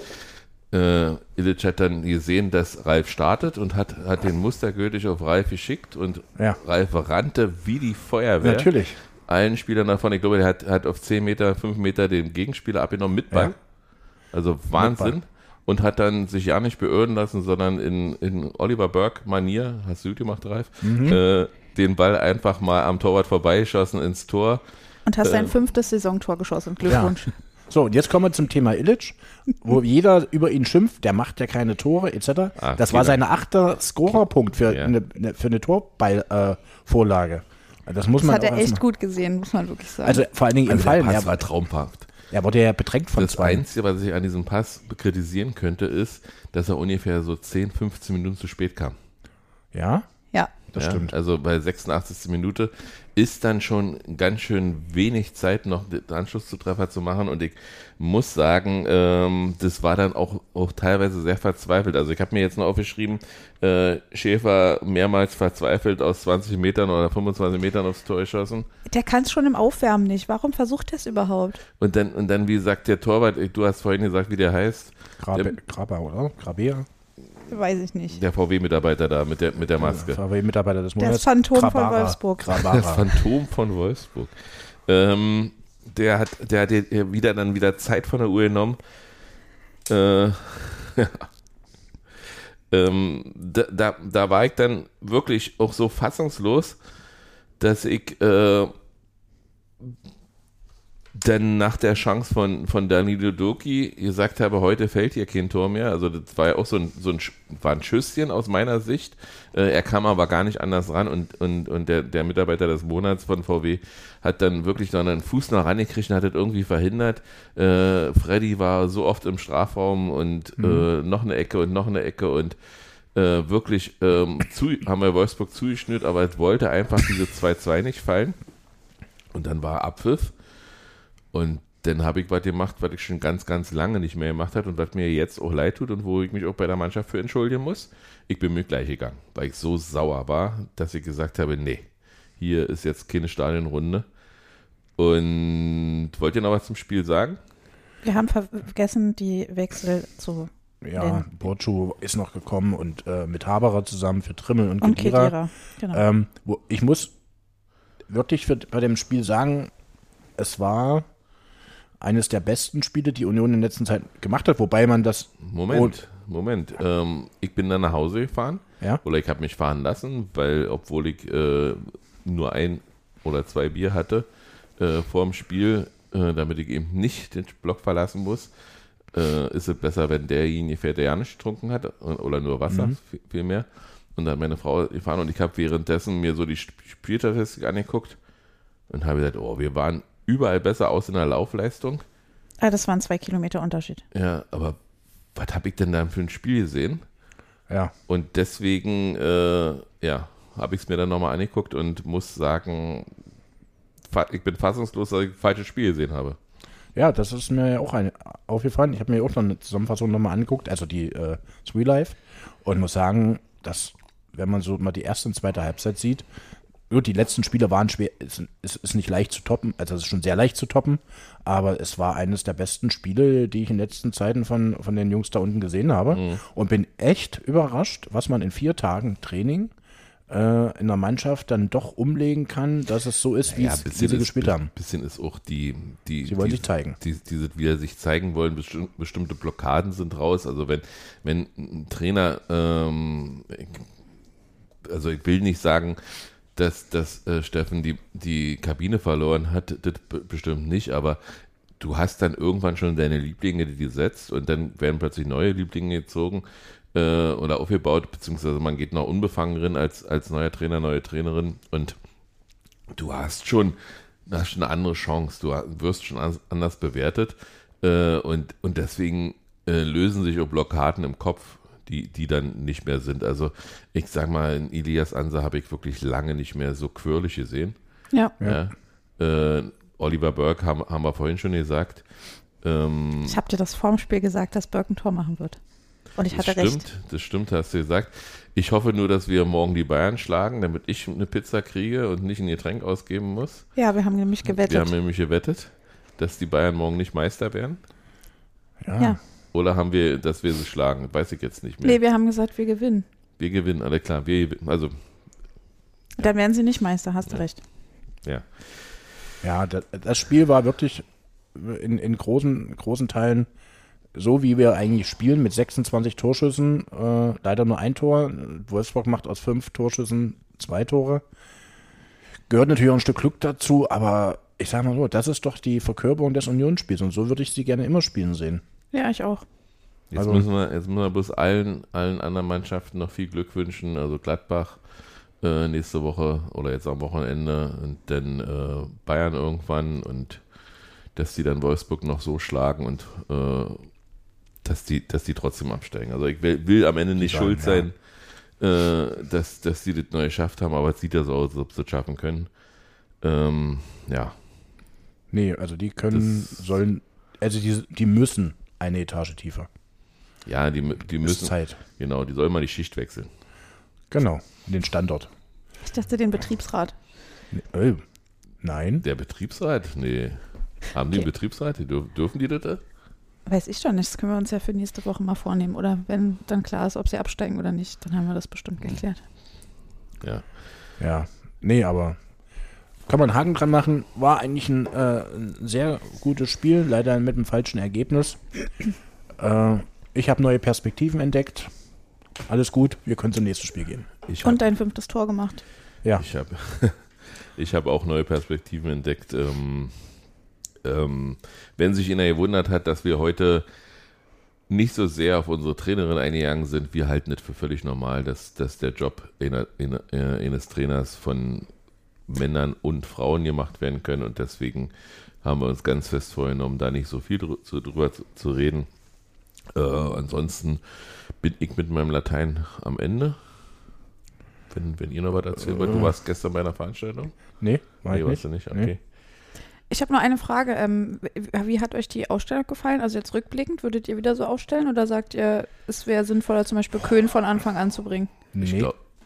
Ilic hat dann gesehen, dass Ralf startet und hat den mustergültig auf Ralf geschickt, und Ralf rannte wie die Feuerwehr. Natürlich. Allen Spielern davon, ich glaube, der hat auf 10 Meter, 5 Meter den Gegenspieler abgenommen mit Ball. Ja. Also Wahnsinn. Mit Ball. Und hat dann sich ja nicht beirren lassen, sondern in Oliver Burke-Manier, hast du gut gemacht, Ralf, den Ball einfach mal am Torwart vorbeigeschossen ins Tor. Und hast dein 5. Saisontor geschossen. Glückwunsch. Ja. So, und jetzt kommen wir zum Thema Illich, wo jeder über ihn schimpft, der macht ja keine Tore etc. Das war sein 8. Scorerpunkt für eine Torballvorlage. Das hat er echt gut gesehen, muss man wirklich sagen. Also vor allen Dingen im Fall. Der Pass war traumhaft. Er wurde ja bedrängt von zwei. Das Einzige, was ich an diesem Pass kritisieren könnte, ist, dass er ungefähr so 10, 15 Minuten zu spät kam. Ja? Ja. Das stimmt. Also bei 86. Minute ist dann schon ganz schön wenig Zeit, noch den Anschlusstreffer zu machen, und ich muss sagen, das war dann auch teilweise sehr verzweifelt. Also ich habe mir jetzt noch aufgeschrieben, Schäfer mehrmals verzweifelt aus 20 Metern oder 25 Metern aufs Tor geschossen. Der kann es schon im Aufwärmen nicht. Warum versucht er es überhaupt? Und dann, wie sagt der Torwart, du hast vorhin gesagt, wie der heißt? Grabea, oder? Grabea? Weiß ich nicht. Der VW-Mitarbeiter da mit der Maske. VW-Mitarbeiter des Monats. Das Phantom von Wolfsburg. Das Phantom von Wolfsburg. Der hat wieder Zeit von der Uhr genommen. Da war ich dann wirklich auch so fassungslos, dass ich dann nach der Chance von Danilo Doki gesagt habe, heute fällt hier kein Tor mehr. Also das war ja auch war ein Schüsschen aus meiner Sicht. Er kam aber gar nicht anders ran und der Mitarbeiter des Monats von VW hat dann wirklich noch einen Fuß noch rangekriegt und hat das irgendwie verhindert. Freddy war so oft im Strafraum und noch eine Ecke und wirklich haben wir Wolfsburg zugeschnürt, aber es wollte einfach diese 2-2 nicht fallen. Und dann war Abpfiff. Und dann habe ich was gemacht, was ich schon ganz, ganz lange nicht mehr gemacht habe und was mir jetzt auch leid tut und wo ich mich auch bei der Mannschaft für entschuldigen muss. Ich bin mir gleich gegangen, weil ich so sauer war, dass ich gesagt habe, nee, hier ist jetzt keine Stadionrunde. Und wollt ihr noch was zum Spiel sagen? Wir haben vergessen, die Wechsel zu Ja, Burcu ist noch gekommen und mit Haberer zusammen für Trimmel und Khedira. Genau. Ich muss wirklich bei dem Spiel sagen, es war eines der besten Spiele, die Union in der letzten Zeit gemacht hat, wobei man das... Moment. Ich bin dann nach Hause gefahren, Ja? oder ich habe mich fahren lassen, weil obwohl ich nur 1 oder 2 Bier hatte vor dem Spiel, damit ich eben nicht den Block verlassen muss, ist es besser, wenn derjenige fährt, der ja nicht getrunken hat, oder nur Wasser, viel mehr. Und dann meine Frau gefahren und ich habe währenddessen mir so die Spielstatistik angeguckt und habe gesagt, oh, wir waren überall besser aus in der Laufleistung. Das waren 2 Kilometer Unterschied. Ja, aber was habe ich denn dann für ein Spiel gesehen? Ja. Und deswegen, habe ich es mir dann nochmal angeguckt und muss sagen, ich bin fassungslos, dass ich ein falsches Spiel gesehen habe. Ja, das ist mir ja auch aufgefallen. Ich habe mir auch noch eine Zusammenfassung nochmal angeguckt, also die Three Live, und muss sagen, dass, wenn man so mal die erste und zweite Halbzeit sieht, die letzten Spiele waren schwer, ist nicht leicht zu toppen, also es ist schon sehr leicht zu toppen, aber es war eines der besten Spiele, die ich in den letzten Zeiten von den Jungs da unten gesehen habe und bin echt überrascht, was man in 4 Tagen Training in der Mannschaft dann doch umlegen kann, dass es so ist, wie sie gespielt haben. Ein bisschen ist auch Sie wollen sich zeigen. Diese wieder sich zeigen wollen, bestimmte Blockaden sind raus. Also wenn ein Trainer, also ich will nicht sagen, dass Steffen die Kabine verloren hat, das bestimmt nicht, aber du hast dann irgendwann schon deine Lieblinge, die du setzt, und dann werden plötzlich neue Lieblinge gezogen oder aufgebaut, beziehungsweise man geht noch unbefangen rein als neuer Trainer, neue Trainerin, und du hast schon eine andere Chance, du wirst schon anders bewertet und deswegen lösen sich auch Blockaden im Kopf, die dann nicht mehr sind. Also ich sag mal, in Ilias Ansa habe ich wirklich lange nicht mehr so quirlig gesehen. Ja. Oliver Burke haben wir vorhin schon gesagt. Ich habe dir das vorm Spiel gesagt, dass Burke ein Tor machen wird. Und ich hatte recht. Das stimmt, hast du gesagt. Ich hoffe nur, dass wir morgen die Bayern schlagen, damit ich eine Pizza kriege und nicht ein Getränk ausgeben muss. Ja, wir haben nämlich gewettet. Dass die Bayern morgen nicht Meister werden. Ja. Oder haben wir, dass wir sie schlagen? Weiß ich jetzt nicht mehr. Nee, wir haben gesagt, wir gewinnen. Wir gewinnen, alle klar. Dann werden sie nicht Meister, hast du recht. Ja. Ja, das Spiel war wirklich in großen Teilen so, wie wir eigentlich spielen, mit 26 Torschüssen, leider nur 1 Tor. Wolfsburg macht aus 5 Torschüssen 2 Tore. Gehört natürlich auch ein Stück Glück dazu, aber ich sage mal so, das ist doch die Verkörperung des Unionsspiels und so würde ich sie gerne immer spielen sehen. Ja, ich auch. Jetzt müssen wir bloß allen anderen Mannschaften noch viel Glück wünschen, also Gladbach nächste Woche oder jetzt am Wochenende und dann Bayern irgendwann, und dass die dann Wolfsburg noch so schlagen und dass die trotzdem absteigen. Also ich will am Ende nicht schuld sein, dass die das neu geschafft haben, aber es sieht ja so aus, als ob sie es schaffen können. Nee, also die die müssen eine Etage tiefer. Ja, die müssen. Ist Zeit. Genau, die sollen mal die Schicht wechseln. Genau, den Standort. Ich dachte, den Betriebsrat. Nein. Der Betriebsrat? Nee. Haben die einen Betriebsrat? Dürfen die das? Weiß ich doch nicht. Das können wir uns ja für nächste Woche mal vornehmen. Oder wenn dann klar ist, ob sie absteigen oder nicht, dann haben wir das bestimmt geklärt. Ja. Ja, nee, aber kann man einen Haken dran machen. War eigentlich ein sehr gutes Spiel, leider mit einem falschen Ergebnis. Ich habe neue Perspektiven entdeckt. Alles gut, wir können zum nächsten Spiel gehen. Und dein 5. Tor gemacht. Ja. Ich habe auch neue Perspektiven entdeckt. wenn sich einer gewundert hat, dass wir heute nicht so sehr auf unsere Trainerin eingegangen sind, wir halten es für völlig normal, dass der Job eines Trainers von Männern und Frauen gemacht werden können und deswegen haben wir uns ganz fest vorgenommen, da nicht so viel drüber zu reden. Ansonsten bin ich mit meinem Latein am Ende. Wenn ihr noch was erzählen wollt, du warst gestern bei einer Veranstaltung? Nee, warst du nicht? Okay. Nee. Ich habe noch eine Frage. Wie hat euch die Ausstellung gefallen? Also jetzt rückblickend, würdet ihr wieder so ausstellen oder sagt ihr, es wäre sinnvoller, zum Beispiel Köhn von Anfang an zu bringen? Nee.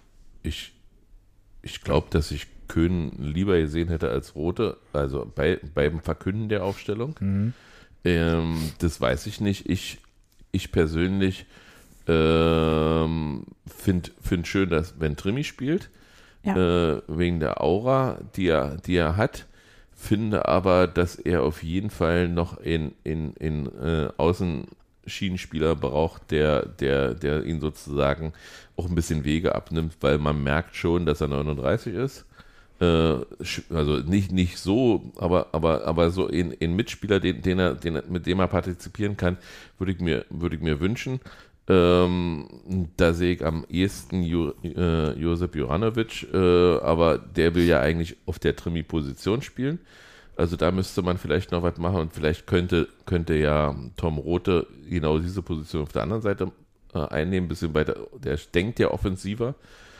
Ich glaube, dass ich Köhn lieber gesehen hätte als Rote, also beim Verkünden der Aufstellung. Mhm. Das weiß ich nicht. Ich persönlich finde schön, dass wenn Trimmi spielt, wegen der Aura, die er hat, finde aber, dass er auf jeden Fall noch in Außenschienenspieler braucht, der ihn sozusagen auch ein bisschen Wege abnimmt, weil man merkt schon, dass er 39 ist. Also nicht so, aber so ein Mitspieler, mit dem er partizipieren kann, würde ich mir wünschen. Da sehe ich am ehesten Josip Juranovic, aber der will ja eigentlich auf der Trimmi-Position spielen. Also da müsste man vielleicht noch was machen und vielleicht könnte ja Tom Rothe genau diese Position auf der anderen Seite einnehmen, ein bisschen weiter, der denkt ja offensiver.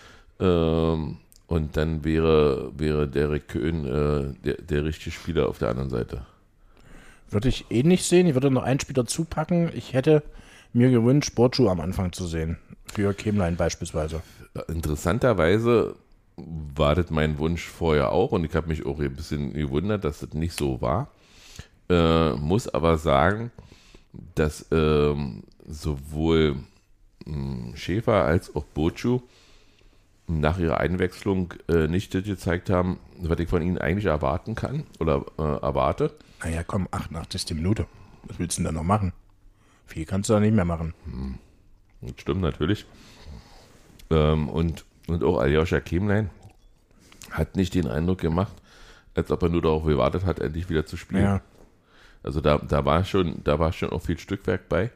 Und dann wäre Derek Köhn der richtige Spieler auf der anderen Seite. Würde ich nicht sehen. Ich würde noch einen Spieler zupacken. Ich hätte mir gewünscht, Borcu am Anfang zu sehen. Für Kemlein beispielsweise. Interessanterweise war das mein Wunsch vorher auch und ich habe mich auch ein bisschen gewundert, dass das nicht so war. Muss aber sagen, dass sowohl Schäfer als auch Borcu nach ihrer Einwechslung nicht das gezeigt haben, was ich von ihnen eigentlich erwarten kann oder erwarte. Naja, komm, 88. Minute. Was willst du denn da noch machen? Viel kannst du da nicht mehr machen. Das stimmt natürlich. Und auch Aljoscha Kemlein hat nicht den Eindruck gemacht, als ob er nur darauf gewartet hat, endlich wieder zu spielen. Ja. Also da war schon auch viel Stückwerk bei.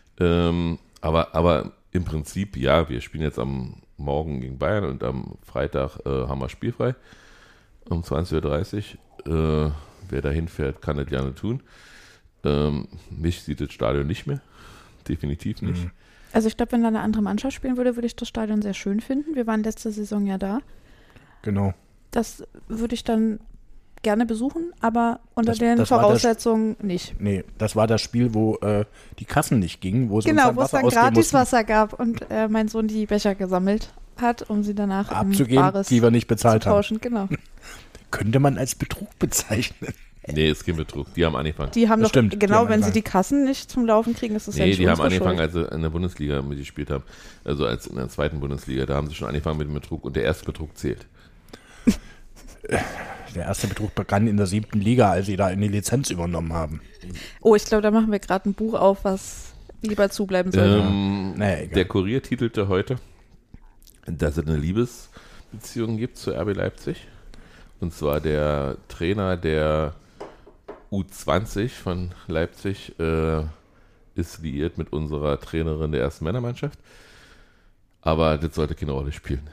Aber im Prinzip, ja, wir spielen jetzt am Morgen gegen Bayern und am Freitag haben wir spielfrei um 20.30 Uhr. Wer da hinfährt, kann das gerne tun. Mich sieht das Stadion nicht mehr. Definitiv nicht. Also ich glaube, wenn da eine andere Mannschaft spielen würde, würde ich das Stadion sehr schön finden. Wir waren letzte Saison ja da. Genau. Das würde ich dann gerne besuchen, aber unter den Voraussetzungen nicht. Nee, das war das Spiel, wo die Kassen nicht gingen, wo es dann gratis Wasser gab und mein Sohn die Becher gesammelt hat, um sie danach abzugeben, in Bares die wir nicht bezahlt zu tauschen. Genau. Könnte man als Betrug bezeichnen. Nee, ist kein Betrug. Die haben angefangen. Die haben das doch, stimmt, genau, wenn sie die Kassen nicht zum Laufen kriegen, ist das ja nicht die haben unsere angefangen, Schuld. als sie in der Bundesliga mitgespielt haben. Also als in der zweiten Bundesliga. Da haben sie schon angefangen mit dem Betrug und der erste Betrug zählt. Der erste Betrug begann in der 7. Liga, als sie da eine Lizenz übernommen haben. Oh, ich glaube, da machen wir gerade ein Buch auf, was lieber zubleiben sollte. Naja, egal. Der Kurier titelte heute, dass es eine Liebesbeziehung gibt zu RB Leipzig. Und zwar der Trainer der U20 von Leipzig ist liiert mit unserer Trainerin der ersten Männermannschaft. Aber das sollte keine Rolle spielen.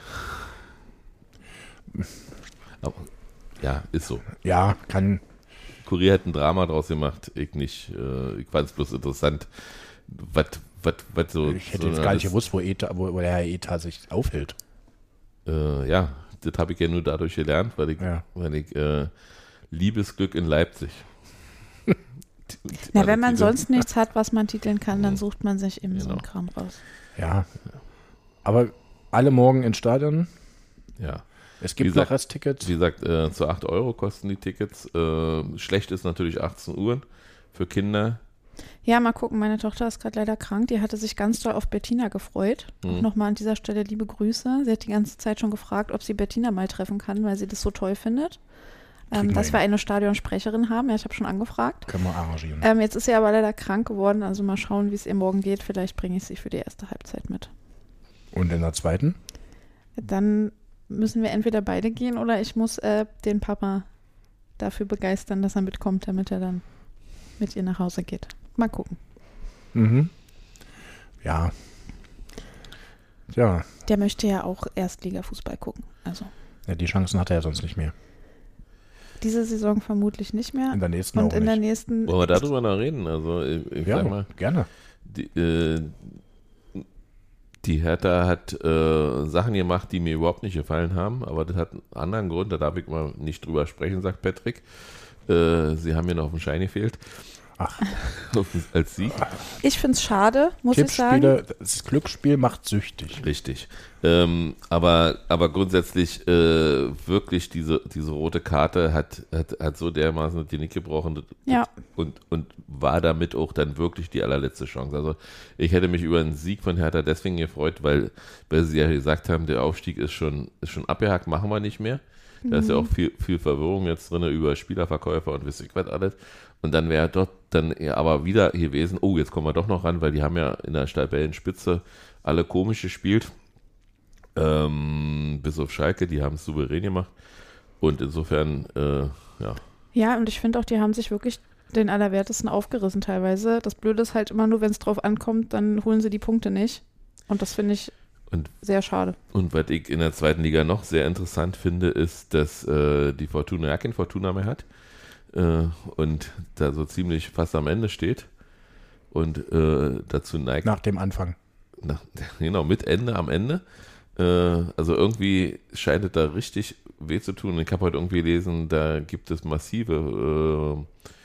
Aber, ja, ist so. Ja, kann. Kurier hat ein Drama draus gemacht, ich nicht. Ich fand es bloß interessant, was so. Ich hätte jetzt gar nicht gewusst, wo der Herr Eta sich aufhält. Ja, das habe ich ja nur dadurch gelernt, weil ich Liebesglück in Leipzig. Na, wenn man sonst nichts hat, was man titeln kann, dann sucht man sich eben so einen Kram raus. Ja, aber alle morgen ins Stadion. Ja. Es gibt noch Resttickets. Wie gesagt, zu 8 Euro kosten die Tickets. Schlecht ist natürlich 18 Uhr für Kinder. Ja, mal gucken, meine Tochter ist gerade leider krank. Die hatte sich ganz doll auf Bettina gefreut. Auch nochmal an dieser Stelle liebe Grüße. Sie hat die ganze Zeit schon gefragt, ob sie Bettina mal treffen kann, weil sie das so toll findet. Dass wir eine Stadionsprecherin haben. Ja, ich habe schon angefragt. Können wir arrangieren. Jetzt ist sie aber leider krank geworden. Also mal schauen, wie es ihr morgen geht. Vielleicht bringe ich sie für die erste Halbzeit mit. Und in der zweiten? Dann müssen wir entweder beide gehen oder ich muss den Papa dafür begeistern, dass er mitkommt, damit er dann mit ihr nach Hause geht. Mal gucken. Mhm. Ja. Ja. Der möchte ja auch Erstliga-Fußball gucken. Also Ja, die Chancen hat er ja sonst nicht mehr. diese Saison vermutlich nicht mehr. In der nächsten Und auch in der nicht. nächsten. Wollen wir darüber noch reden? Also ich Ja, sag mal, gerne. die Hertha hat Sachen gemacht, die mir überhaupt nicht gefallen haben, aber das hat einen anderen Grund, da darf ich mal nicht drüber sprechen, sagt Patrick. Sie haben mir noch auf den Schein gefehlt. Ach. Als Sieg. Ich finde es schade, muss ich sagen. Tippspiele, das Glücksspiel macht süchtig. Richtig. Aber grundsätzlich wirklich diese rote Karte hat so dermaßen die Nick gebrochen Ja. und war damit auch dann wirklich die allerletzte Chance. Also ich hätte mich über einen Sieg von Hertha deswegen gefreut, weil sie ja gesagt haben, der Aufstieg ist schon abgehakt, machen wir nicht mehr. Da ist ja auch viel Verwirrung jetzt drin über Spielerverkäufer und weiß ich was alles. Und dann wäre dort dann aber wieder gewesen, oh, jetzt kommen wir doch noch ran, weil die haben ja in der Tabellenspitze alle komisch gespielt. Bis auf Schalke, die haben es souverän gemacht. Und insofern, ja. Ja, und ich finde auch, die haben sich wirklich den Allerwertesten aufgerissen teilweise. Das Blöde ist halt immer nur, wenn es drauf ankommt, dann holen sie die Punkte nicht. Und das finde ich sehr schade. Und was ich in der zweiten Liga noch sehr interessant finde, ist, dass die Fortuna ja kein Fortuna mehr hat. Und da so ziemlich fast am Ende steht und dazu neigt. Nach dem Anfang. Genau, mit Ende am Ende. Also irgendwie scheint es da richtig weh zu tun. Ich habe heute irgendwie gelesen, da gibt es massive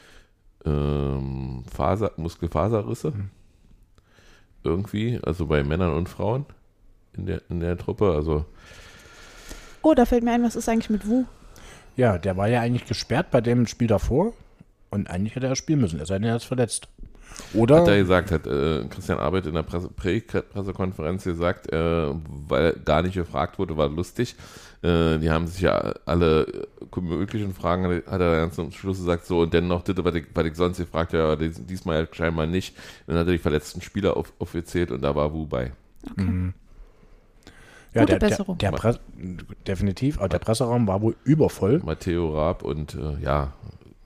Muskelfaserrisse. Irgendwie, also bei Männern und Frauen in der Truppe. Also Oh, da fällt mir ein, was ist eigentlich mit Wu? Ja, der war ja eigentlich gesperrt bei dem Spiel davor und eigentlich hätte er spielen müssen, es sei denn, er ist verletzt. Oder? Hat er gesagt, hat Christian Arbeit in der Pressekonferenz gesagt, weil gar nicht gefragt wurde, war lustig. Die haben sich ja alle möglichen Fragen, hat er dann zum Schluss gesagt, so, und dennoch, was ich sonst gefragt habe, aber diesmal scheinbar nicht. Dann hat er die verletzten Spieler aufgezählt und da war Wu bei. Okay. Mhm. Ja, Gute Besserung. Definitiv, aber der Presseraum war wohl übervoll. Matteo Raab und ja,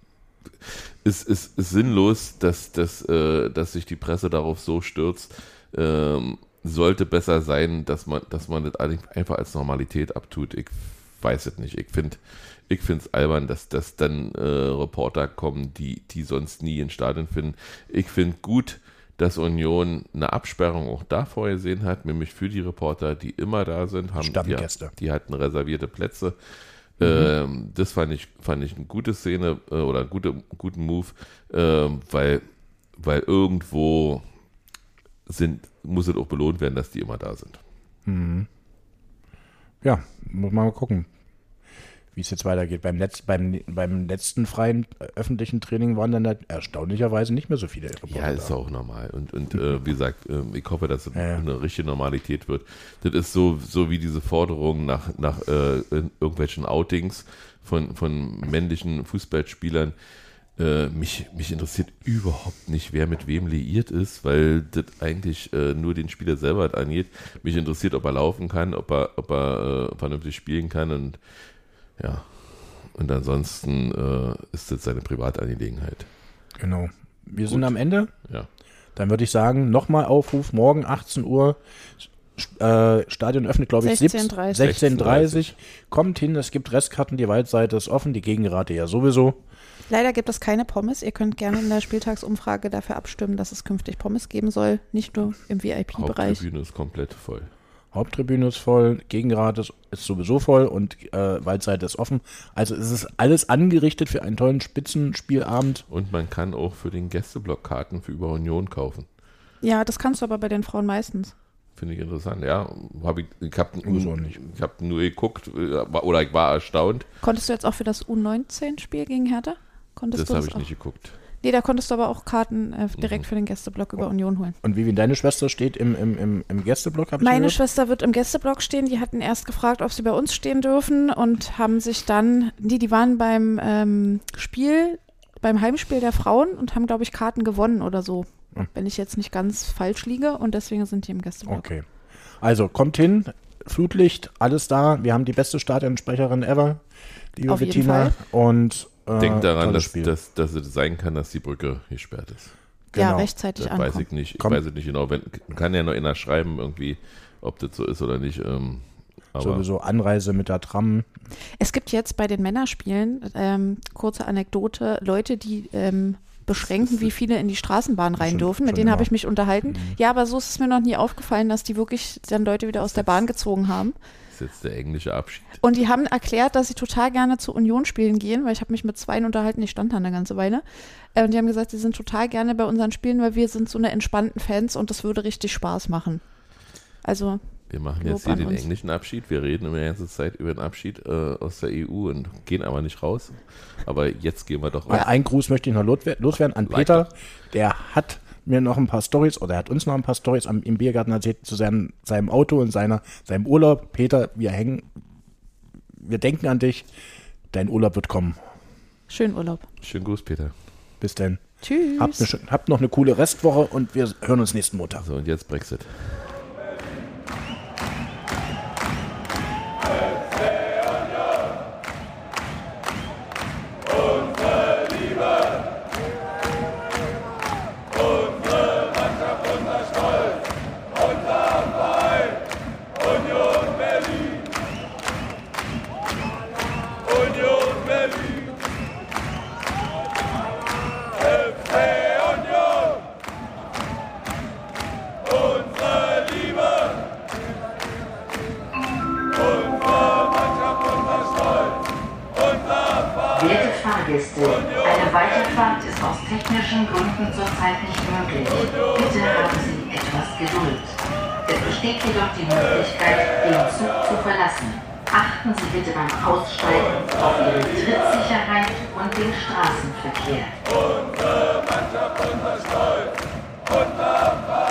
ist sinnlos, dass sich die Presse darauf so stürzt. Sollte besser sein, dass man das einfach als Normalität abtut. Ich weiß es nicht. Ich finde es albern, dass dann Reporter kommen, die sonst nie ins Stadion finden. Ich finde gut, dass Union eine Absperrung auch da vorgesehen hat, nämlich für die Reporter, die immer da sind, Stammgäste. Die hatten reservierte Plätze. Das fand ich eine gute Szene oder einen guten Move, weil irgendwo muss es auch belohnt werden, dass die immer da sind. Mhm. Ja, muss man mal gucken, wie es jetzt weitergeht. Beim letzten freien öffentlichen Training waren dann erstaunlicherweise nicht mehr so viele Reporter. Ja, ist auch normal. Und wie gesagt, ich hoffe, dass es eine richtige Normalität wird. Das ist so wie diese Forderung nach irgendwelchen Outings von männlichen Fußballspielern. Mich interessiert überhaupt nicht, wer mit wem liiert ist, weil das eigentlich nur den Spieler selber angeht. Mich interessiert, ob er laufen kann, ob er vernünftig spielen kann und ja, und ansonsten ist das seine Privatangelegenheit. Genau. Wir sind am Ende. Ja. Dann würde ich sagen, nochmal Aufruf, morgen 18 Uhr, Stadion öffnet, glaube ich, 16:30. Kommt hin, es gibt Restkarten, die Waldseite ist offen, die Gegenrate ja sowieso. Leider gibt es keine Pommes. Ihr könnt gerne in der Spieltagsumfrage dafür abstimmen, dass es künftig Pommes geben soll, nicht nur im VIP-Bereich. Haupttribüne ist komplett voll. Haupttribüne ist voll, Gegenrate ist sowieso voll und Waldseite ist offen. Also es ist alles angerichtet für einen tollen Spitzenspielabend. Und man kann auch für den Gästeblock Karten für über Union kaufen. Ja, das kannst du aber bei den Frauen meistens. Finde ich interessant, ja. Ich habe nicht. Nur geguckt oder ich war erstaunt. Konntest du jetzt auch für das U19-Spiel gegen Hertha? Das habe ich nicht geguckt. Nee, da konntest du aber auch Karten direkt für den Gästeblock über Union holen. Und wie deine Schwester steht im Gästeblock? Meine Schwester wird im Gästeblock stehen. Die hatten erst gefragt, ob sie bei uns stehen dürfen und haben sich dann, die waren beim Heimspiel der Frauen und haben, glaube ich, Karten gewonnen oder so. Wenn ich jetzt nicht ganz falsch liege und deswegen sind die im Gästeblock. Okay. Also kommt hin, Flutlicht, alles da. Wir haben die beste Stadionsprecherin ever, liebe Auf jeden Bettina. Fall. Und Denk daran, tolles dass Spiel. es sein kann, dass die Brücke gesperrt ist. Ja, Genau. rechtzeitig Das ankommen. weiß ich nicht. Ich Komm. weiß es nicht genau. Kann ja noch einer schreiben irgendwie, ob das so ist oder nicht. Aber Sowieso Anreise mit der Tram. Es gibt jetzt bei den Männerspielen, kurze Anekdote, Leute, die beschränken, wie viele in die Straßenbahn rein Schon- dürfen. Mit schon denen habe immer. ich mich unterhalten. Ja, aber so ist es mir noch nie aufgefallen, dass die wirklich dann Leute wieder aus der Bahn gezogen haben. das ist jetzt der englische Abschied. Und die haben erklärt, dass sie total gerne zu Union spielen gehen, weil ich habe mich mit zweien unterhalten, ich stand da eine ganze Weile. Und die haben gesagt, sie sind total gerne bei unseren Spielen, weil wir sind so eine entspannten Fans und das würde richtig Spaß machen. Also Wir machen Lob jetzt hier an den uns. englischen Abschied. Wir reden immer die ganze Zeit über den Abschied aus der EU und gehen aber nicht raus. Aber jetzt gehen wir doch raus. Einen Gruß möchte ich noch loswerden an Like Peter. Der hat mir noch ein paar Storys oder er hat uns noch ein paar Storys im Biergarten erzählt zu seinem Auto und seinem Urlaub. Peter, wir denken an dich. Dein Urlaub wird kommen. schönen Urlaub. Schönen Gruß, Peter. Bis dann. Tschüss. Habt noch eine coole Restwoche und wir hören uns nächsten Montag. So, und jetzt Brexit. Werte Fahrgäste, eine Weiterfahrt ist aus technischen Gründen zurzeit nicht möglich. Bitte haben Sie etwas Geduld. Es besteht jedoch die Möglichkeit, den Zug zu verlassen. Achten Sie bitte beim Aussteigen auf Ihre Trittsicherheit und den Straßenverkehr. Unsere Mannschaft, unser Stolz, unser Verein.